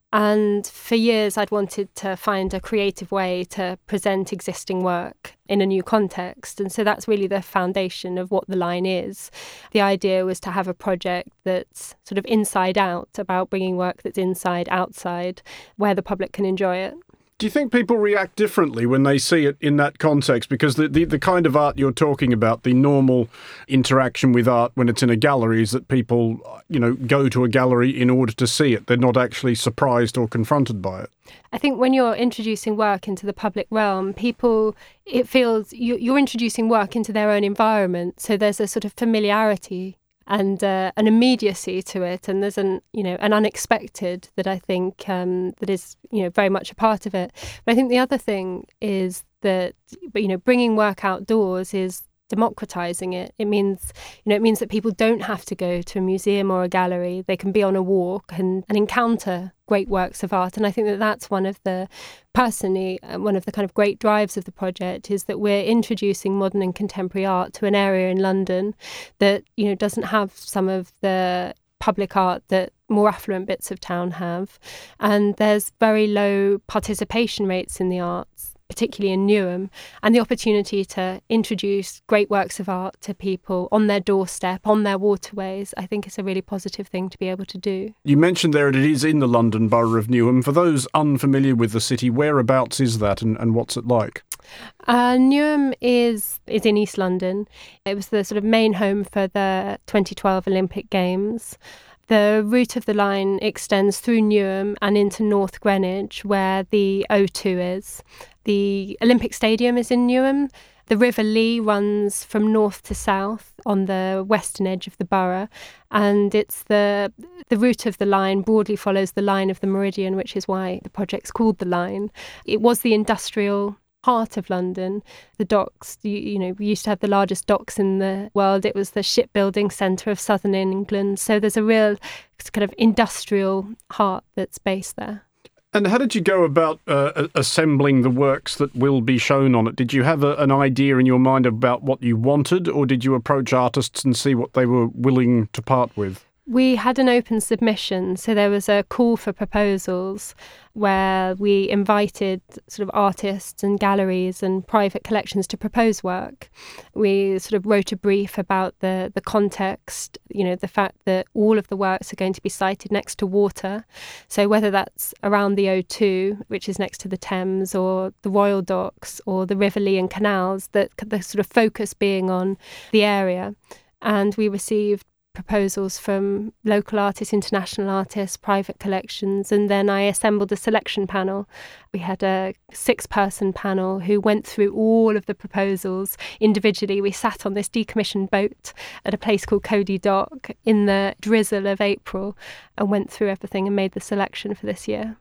And for years, I'd wanted to find a creative way to present existing work in a new context. And so that's really the foundation of what The Line is. The idea was to have a project that's sort of inside out, about bringing work that's inside outside, where the public can enjoy it. Do you think people react differently when they see it in that context? Because the, the, the kind of art you're talking about, the normal interaction with art when it's in a gallery, is that people, you know, go to a gallery in order to see it. They're not actually surprised or confronted by it. I think when you're introducing work into the public realm, people, it feels you, you're introducing work into their own environment. So there's a sort of familiarity and uh, an immediacy to it, and there's an you know an unexpected that I think um, that is you know very much a part of it. But I think the other thing is that you know bringing work outdoors is democratizing it. It means you know it means that people don't have to go to a museum or a gallery. They can be on a walk and, and encounter great works of art. And I think that that's one of the personally one of the kind of great drives of the project, is that we're introducing modern and contemporary art to an area in London that you know doesn't have some of the public art that more affluent bits of town have. And there's very low participation rates in the arts, particularly in Newham, and the opportunity to introduce great works of art to people on their doorstep, on their waterways, I think is a really positive thing to be able to do. You mentioned there that it is in the London Borough of Newham. For those unfamiliar with the city, whereabouts is that and, and what's it like? Uh, Newham is is in East London. It was the sort of main home for the twenty twelve Olympic Games. The route of the line extends through Newham and into North Greenwich, where the O two is. The Olympic Stadium is in Newham. The River Lee runs from north to south on the western edge of the borough, and it's the the route of the line broadly follows the line of the Meridian, which is why the project's called The Line. It was the industrial heart of London. The docks, you, you know, we used to have the largest docks in the world. It was the shipbuilding centre of southern England. So there's a real kind of industrial heart that's based there. And how did you go about uh, assembling the works that will be shown on it? Did you have a, an idea in your mind about what you wanted, or did you approach artists and see what they were willing to part with? We had an open submission, so there was a call for proposals where we invited sort of artists and galleries and private collections to propose work. We sort of wrote a brief about the, the context, you know, the fact that all of the works are going to be sited next to water. So whether that's around the O two, which is next to the Thames, or the Royal Docks, or the River Lee and canals, that the sort of focus being on the area. And we received proposals from local artists, international artists, private collections, and then I assembled a selection panel. We had a six-person panel who went through all of the proposals individually. We sat on this decommissioned boat at a place called Cody Dock in the drizzle of April and went through everything and made the selection for this year.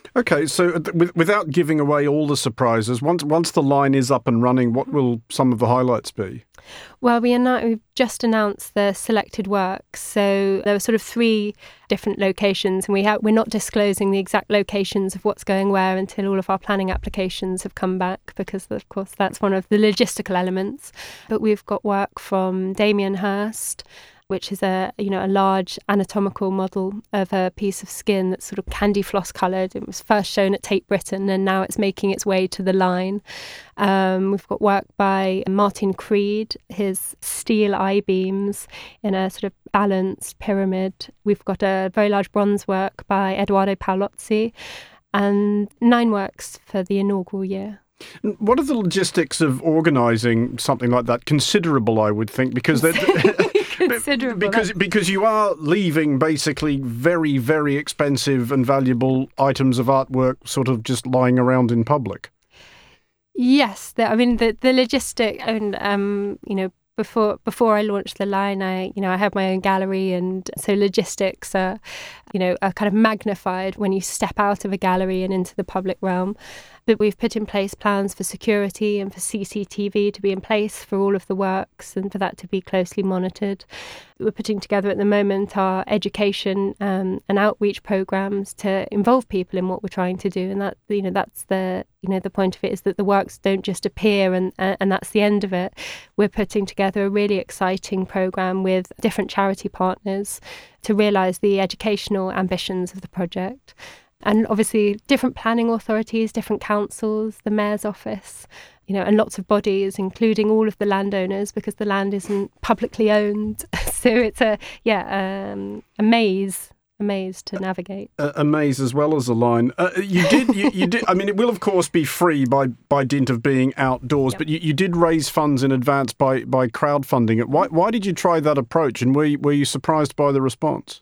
Okay, so th- with, without giving away all the surprises, once once the line is up and running, what will some of the highlights be? Well, we annou- we've just announced the selected works. So there were sort of three different locations, and we ha- we're not disclosing the exact locations of what's going where until all of our planning applications have come back, because, of course, that's one of the logistical elements. But we've got work from Damien Hirst, which is a you know a large anatomical model of a piece of skin that's sort of candy floss coloured. It was first shown at Tate Britain, and now it's making its way to the line. Um, we've got work by Martin Creed, his steel I-beams in a sort of balanced pyramid. We've got a very large bronze work by Edoardo Paolozzi, and nine works for the inaugural year. What are the logistics of organising something like that? Considerable, I would think, because they're... Considerable. Because because you are leaving basically very, very expensive and valuable items of artwork sort of just lying around in public. Yes, the, I mean the the logistic and um you know before before I launched the line, I you know I have my own gallery, and so logistics are you know are kind of magnified when you step out of a gallery and into the public realm. But we've put in place plans for security and for C C T V to be in place for all of the works, and for that to be closely monitored. We're putting together at the moment our education um, and outreach programs to involve people in what we're trying to do, and that you know that's the you know the point of it is that the works don't just appear and and that's the end of it. We're putting together a really exciting program with different charity partners to realise the educational ambitions of the project. And obviously different planning authorities, different councils, the mayor's office, you know, and lots of bodies, including all of the landowners, because the land isn't publicly owned. So it's a, yeah, um, a maze, a maze to navigate. A, a maze as well as a line. Uh, you did, you, you did, I mean, it will of course be free by, by dint of being outdoors, yep. but you, you did raise funds in advance by, by crowdfunding it. Why, why did you try that approach, and were you, were you surprised by the response?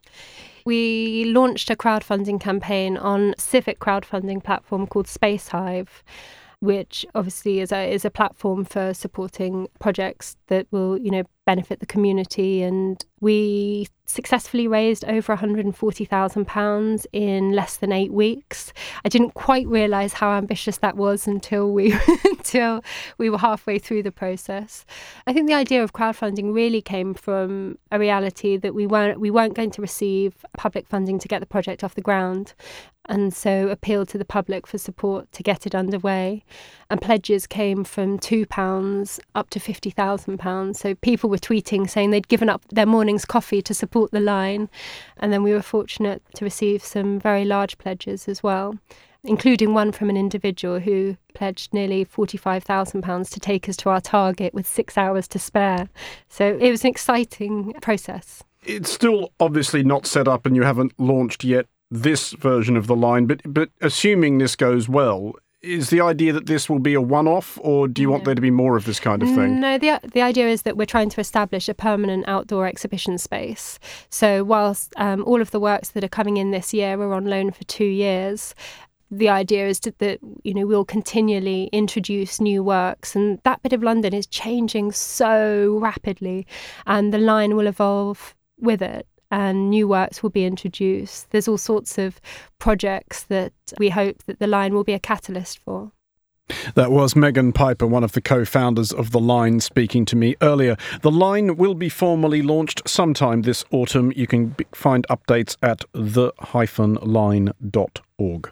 We launched a crowdfunding campaign on a civic crowdfunding platform called Space Hive, which obviously is a is a platform for supporting projects that will, you know, benefit the community. And we successfully raised over one hundred forty thousand pounds in less than eight weeks. I didn't quite realise how ambitious that was until we until we were halfway through the process. I think the idea of crowdfunding really came from a reality that we weren't we weren't going to receive public funding to get the project off the ground, and so appealed to the public for support to get it underway. And pledges came from two pounds up to fifty thousand pounds. So people were tweeting saying they'd given up their morning's coffee to support the line. And then we were fortunate to receive some very large pledges as well, including one from an individual who pledged nearly forty-five thousand pounds to take us to our target with six hours to spare. So it was an exciting process. It's still obviously not set up and you haven't launched yet this version of the line, but but assuming this goes well, is the idea that this will be a one-off, or do you yeah. want there to be more of this kind of thing? No, the the idea is that we're trying to establish a permanent outdoor exhibition space. So whilst um, all of the works that are coming in this year are on loan for two years, the idea is to, that you know we'll continually introduce new works, and that bit of London is changing so rapidly, and the line will evolve with it. And new works will be introduced. There's all sorts of projects that we hope that the line will be a catalyst for. That was Megan Piper, one of the co-founders of The Line, speaking to me earlier. The Line will be formally launched sometime this autumn. You can b- find updates at the dash line dot org.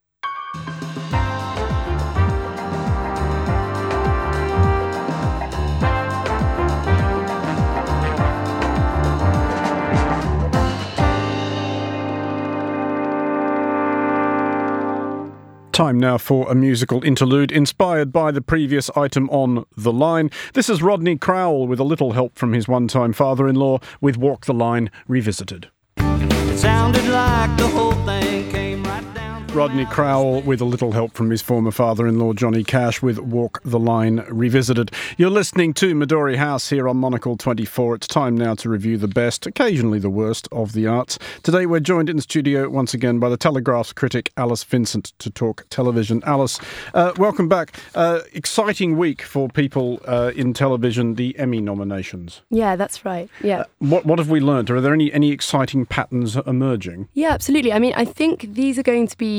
Time now for a musical interlude inspired by the previous item on The Line. This is Rodney Crowell with a little help from his one-time father-in-law with Walk the Line Revisited. It sounded like the whole thing came right down. Rodney Crowell with a little help from his former father-in-law Johnny Cash with Walk the Line Revisited. You're listening to Midori House here on Monocle twenty-four. It's time now to review the best, occasionally the worst, of the arts. Today we're joined in the studio once again by the Telegraph's critic Alice Vincent to talk television. Alice, uh, welcome back. Uh, exciting week for people uh, in television, the Emmy nominations. Yeah, that's right. Yeah. Uh, what what have we learned? Are there any, any exciting patterns emerging? Yeah, absolutely. I mean, I think these are going to be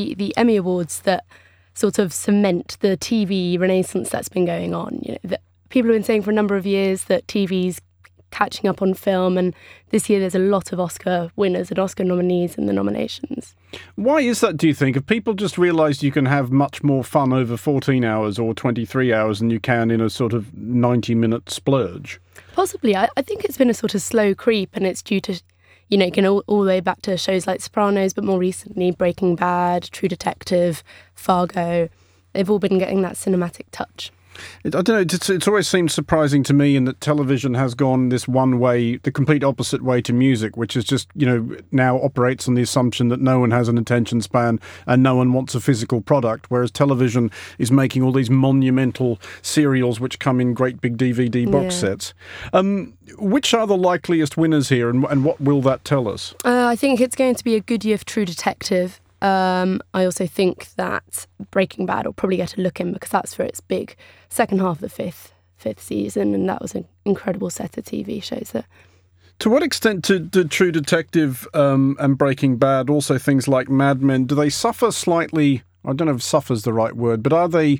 the, the Emmy Awards that sort of cement the T V renaissance that's been going on. You know, that people have been saying for a number of years that T V's catching up on film, and this year there's a lot of Oscar winners and Oscar nominees in the nominations. Why is that, do you think? Have people just realised you can have much more fun over fourteen hours or twenty-three hours than you can in a sort of ninety-minute splurge? Possibly. I, I think it's been a sort of slow creep, and it's due to, you know, going all, all the way back to shows like Sopranos, but more recently Breaking Bad, True Detective, Fargo. They've all been getting that cinematic touch. It, I don't know, it's, it's always seemed surprising to me in that television has gone this one way, the complete opposite way to music, which is just, you know, now operates on the assumption that no one has an attention span and no one wants a physical product, whereas television is making all these monumental serials which come in great big D V D box Yeah. sets. Um, which are the likeliest winners here, and, and what will that tell us? Uh, I think it's going to be a good year for True Detective. Um, I also think that Breaking Bad will probably get a look in because that's for its big second half of the fifth fifth season, and that was an incredible set of T V shows there. To what extent do, do True Detective um, and Breaking Bad, also things like Mad Men, do they suffer slightly, I don't know if suffer's the right word, but are they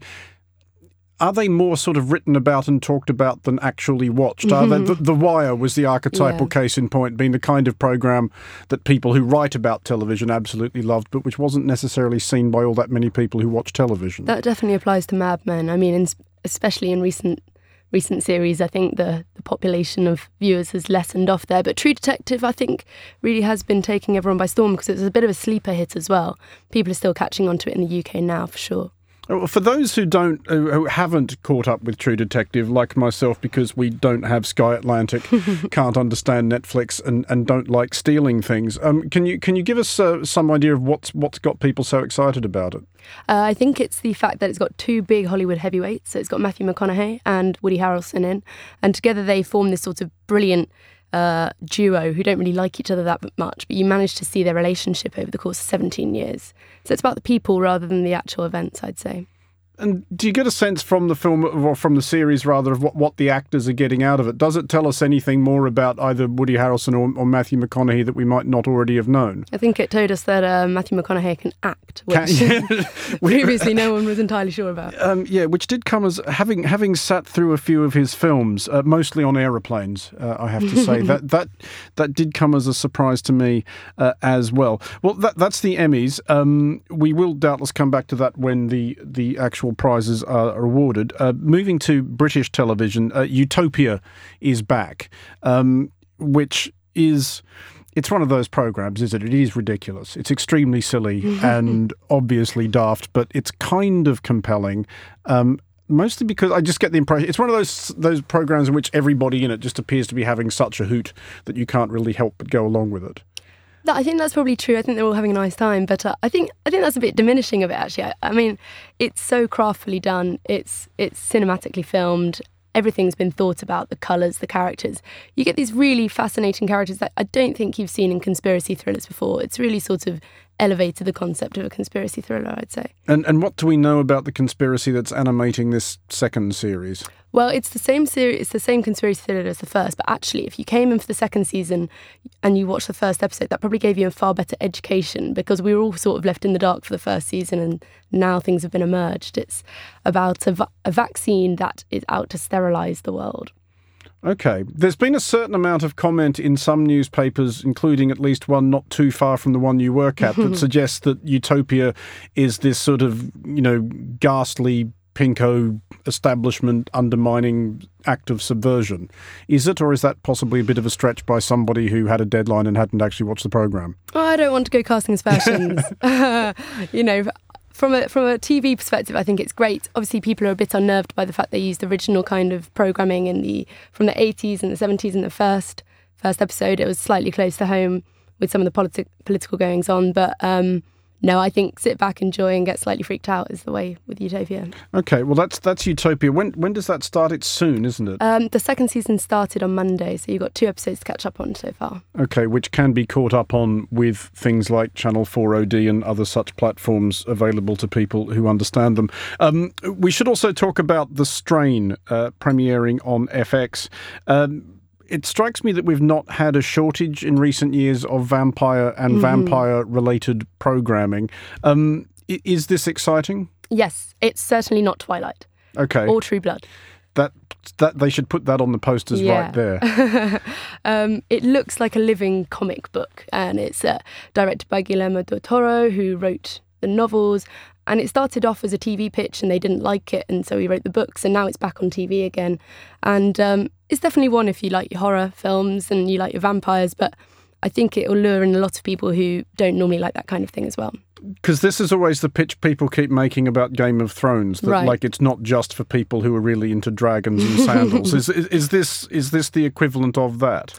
are they more sort of written about and talked about than actually watched? Are they, the, the Wire was the archetypal Yeah. case in point, being the kind of programme that people who write about television absolutely loved, but which wasn't necessarily seen by all that many people who watch television. That definitely applies to Mad Men. I mean, in, especially in recent recent series, I think the, the population of viewers has lessened off there. But True Detective, I think, really has been taking everyone by storm because it was a bit of a sleeper hit as well. People are still catching on to it in the U K now, for sure. For those who don't, who haven't caught up with True Detective, like myself, because we don't have Sky Atlantic, can't understand Netflix, and, and don't like stealing things, um, can you can you give us uh, some idea of what's what's got people so excited about it? Uh, I think it's the fact that it's got two big Hollywood heavyweights. So it's got Matthew McConaughey and Woody Harrelson in, and together they form this sort of brilliant uh, duo who don't really like each other that much, but you manage to see their relationship over the course of seventeen years. So it's about the people rather than the actual events, I'd say. And do you get a sense from the film, or from the series rather, of what, what the actors are getting out of it? Does it tell us anything more about either Woody Harrelson or, or Matthew McConaughey that we might not already have known? I think it told us that uh, Matthew McConaughey can act, which Can- yeah. previously no one was entirely sure about. Um, yeah, which did come as having having sat through a few of his films, uh, mostly on aeroplanes. Uh, I have to say that that that did come as a surprise to me uh, as well. Well, that, that's the Emmys. Um, we will doubtless come back to that when the the actual prizes are awarded. Uh, moving to British television, uh, Utopia is back, um, which is. It's one of those programs, isn't it? It is ridiculous. It's extremely silly and obviously daft, but it's kind of compelling. Um, mostly because I just get the impression it's one of those those programs in which everybody in it just appears to be having such a hoot that you can't really help but go along with it. That, I think that's probably true. I think they're all having a nice time, but uh, I think I think that's a bit diminishing of it. Actually, I, I mean, it's so craftfully done. It's it's cinematically filmed. Everything's been thought about, the colours, the characters. You get these really fascinating characters that I don't think you've seen in conspiracy thrillers before. It's really sort of elevated the concept of a conspiracy thriller, I'd say. And and what do we know about the conspiracy that's animating this second series? Well, it's the same series, it's the same conspiracy thriller as the first, but actually, if you came in for the second season and you watched the first episode, that probably gave you a far better education because we were all sort of left in the dark for the first season and now things have been emerged. It's about a, va- a vaccine that is out to sterilise the world. Okay. There's been a certain amount of comment in some newspapers, including at least one not too far from the one you work at, that suggests that Utopia is this sort of, you know, ghastly pinko establishment undermining act of subversion. Is it, or is that possibly a bit of a stretch by somebody who had a deadline and hadn't actually watched the programme? Oh, I don't want to go casting aspersions. you know, from a from a T V perspective, I think it's great. Obviously, people are a bit unnerved by the fact they used original kind of programming in the from the eighties and the seventies in the first first episode. It was slightly close to home with some of the politi- political goings on, but um, no, I think sit back, enjoy, and get slightly freaked out is the way with Utopia. Okay, well that's that's Utopia. When when does that start? It's soon, isn't it? Um, the second season started on Monday, so you've got two episodes to catch up on so far. Okay, which can be caught up on with things like Channel four O D and other such platforms available to people who understand them. Um, we should also talk about The Strain, uh, premiering on F X. Um, It strikes me that we've not had a shortage in recent years of vampire and mm-hmm. vampire-related programming. Um, I- is this exciting? Yes, it's certainly not Twilight. Okay. Or True Blood. That that they should put that on the posters Yeah. right there. um, it looks like a living comic book, and it's uh, directed by Guillermo del Toro, who wrote the novels. And it started off as a T V pitch, and they didn't like it, and so he wrote the books, and now it's back on T V again. And um, it's definitely one if you like your horror films and you like your vampires, but I think it will lure in a lot of people who don't normally like that kind of thing as well. Because this is always the pitch people keep making about Game of Thrones, that Right. like it's not just for people who are really into dragons and sandals. is, is is this is this the equivalent of that?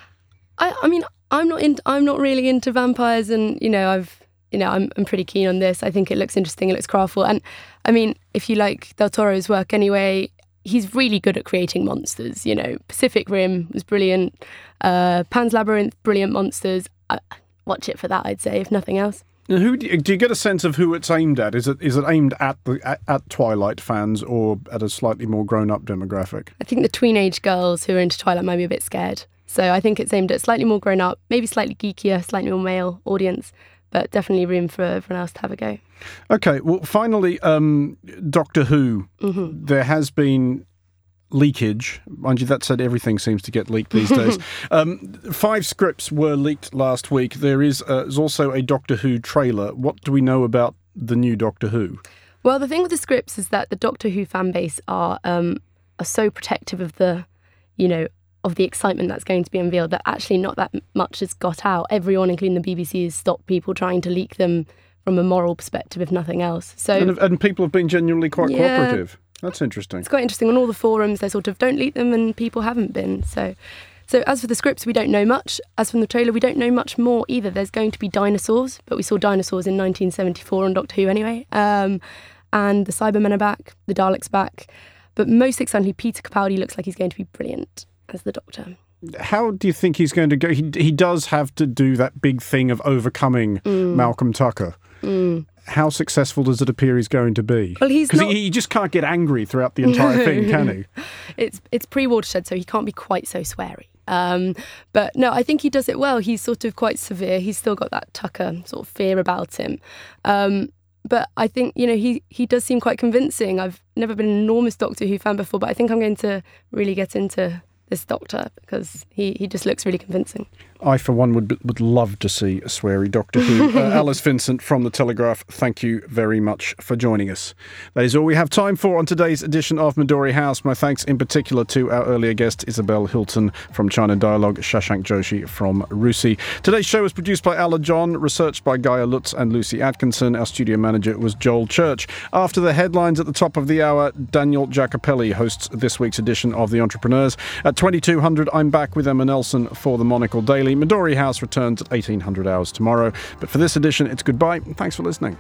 I, I mean, I'm not in, I'm not really into vampires, and you know, I've you know, I'm I'm pretty keen on this. I think it looks interesting, it looks craftful, and I mean, if you like Del Toro's work anyway, he's really good at creating monsters. You know, Pacific Rim was brilliant, uh, Pan's Labyrinth, brilliant monsters. I, watch it for that, I'd say, if nothing else. Now, who do you, do you get a sense of who it's aimed at? Is it is it aimed at the at, at Twilight fans or at a slightly more grown up demographic? I think the tween-age girls who are into Twilight might be a bit scared. So I think it's aimed at slightly more grown up, maybe slightly geekier, slightly more male audience, but definitely room for everyone else to have a go. Okay, well, finally, um, Doctor Who. Mm-hmm. There has been leakage. Mind you, that said, everything seems to get leaked these days. um, five scripts were leaked last week. There is uh, is also a Doctor Who trailer. What do we know about the new Doctor Who? Well, the thing with the scripts is that the Doctor Who fan base are um, are so protective of the, you know, of the excitement that's going to be unveiled that actually not that much has got out. Everyone, including the B B C, has stopped people trying to leak them from a moral perspective, if nothing else. So and, and people have been genuinely quite Yeah. cooperative. That's interesting. It's quite interesting. On all the forums, they sort of don't leak them, and people haven't been. So, so as for the scripts, we don't know much. As from the trailer, we don't know much more either. There's going to be dinosaurs, but we saw dinosaurs in nineteen seventy-four on Doctor Who anyway. Um, and the Cybermen are back, the Daleks back. But most excitingly, Peter Capaldi looks like he's going to be brilliant as the Doctor. How do you think he's going to go? He, he does have to do that big thing of overcoming Mm. Malcolm Tucker. Mm. How successful does it appear he's going to be? Well, he's Because not- he, he just can't get angry throughout the entire thing, can he? It's it's pre-Watershed, so he can't be quite so sweary. Um, but no, I think he does it well. He's sort of quite severe. He's still got that Tucker sort of fear about him. Um, but I think, you know, he, he does seem quite convincing. I've never been an enormous Doctor Who fan before, but I think I'm going to really get into this Doctor because he, he just looks really convincing. I, for one, would would love to see a sweary Doctor Who. Uh, Alice Vincent from The Telegraph, thank you very much for joining us. That is all we have time for on today's edition of Midori House. My thanks in particular to our earlier guest, Isabel Hilton from China Dialogue, Shashank Joshi from RUSI. Today's show was produced by Ala John, researched by Gaia Lutz and Lucy Atkinson. Our studio manager was Joel Church. After the headlines at the top of the hour, Daniel Giacopelli hosts this week's edition of The Entrepreneurs. At twenty-two hundred, I'm back with Emma Nelson for the Monocle Daily. Midori House returns at eighteen hundred hours tomorrow. But for this edition, it's goodbye. Thanks for listening.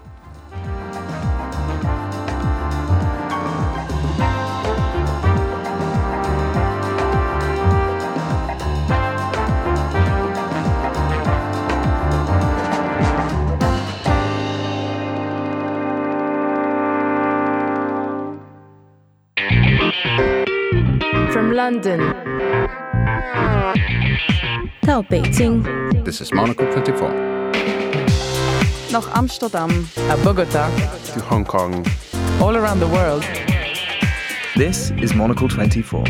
From London, 到北京 This is Monocle twenty-four. nach Amsterdam, à Bogota, To Hong Kong. all around the world. This is Monocle twenty-four.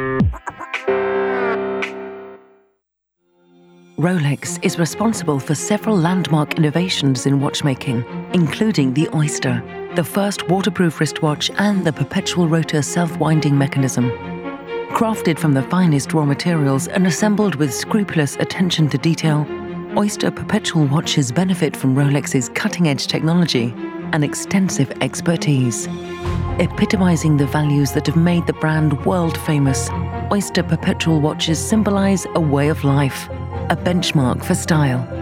Rolex is responsible for several landmark innovations in watchmaking, including the Oyster, the first waterproof wristwatch, and the perpetual rotor self-winding mechanism. Crafted from the finest raw materials and assembled with scrupulous attention to detail, Oyster perpetual watches benefit from Rolex's cutting-edge technology and extensive expertise. Epitomizing the values that have made the brand world-famous, Oyster perpetual watches symbolize a way of life, a benchmark for style.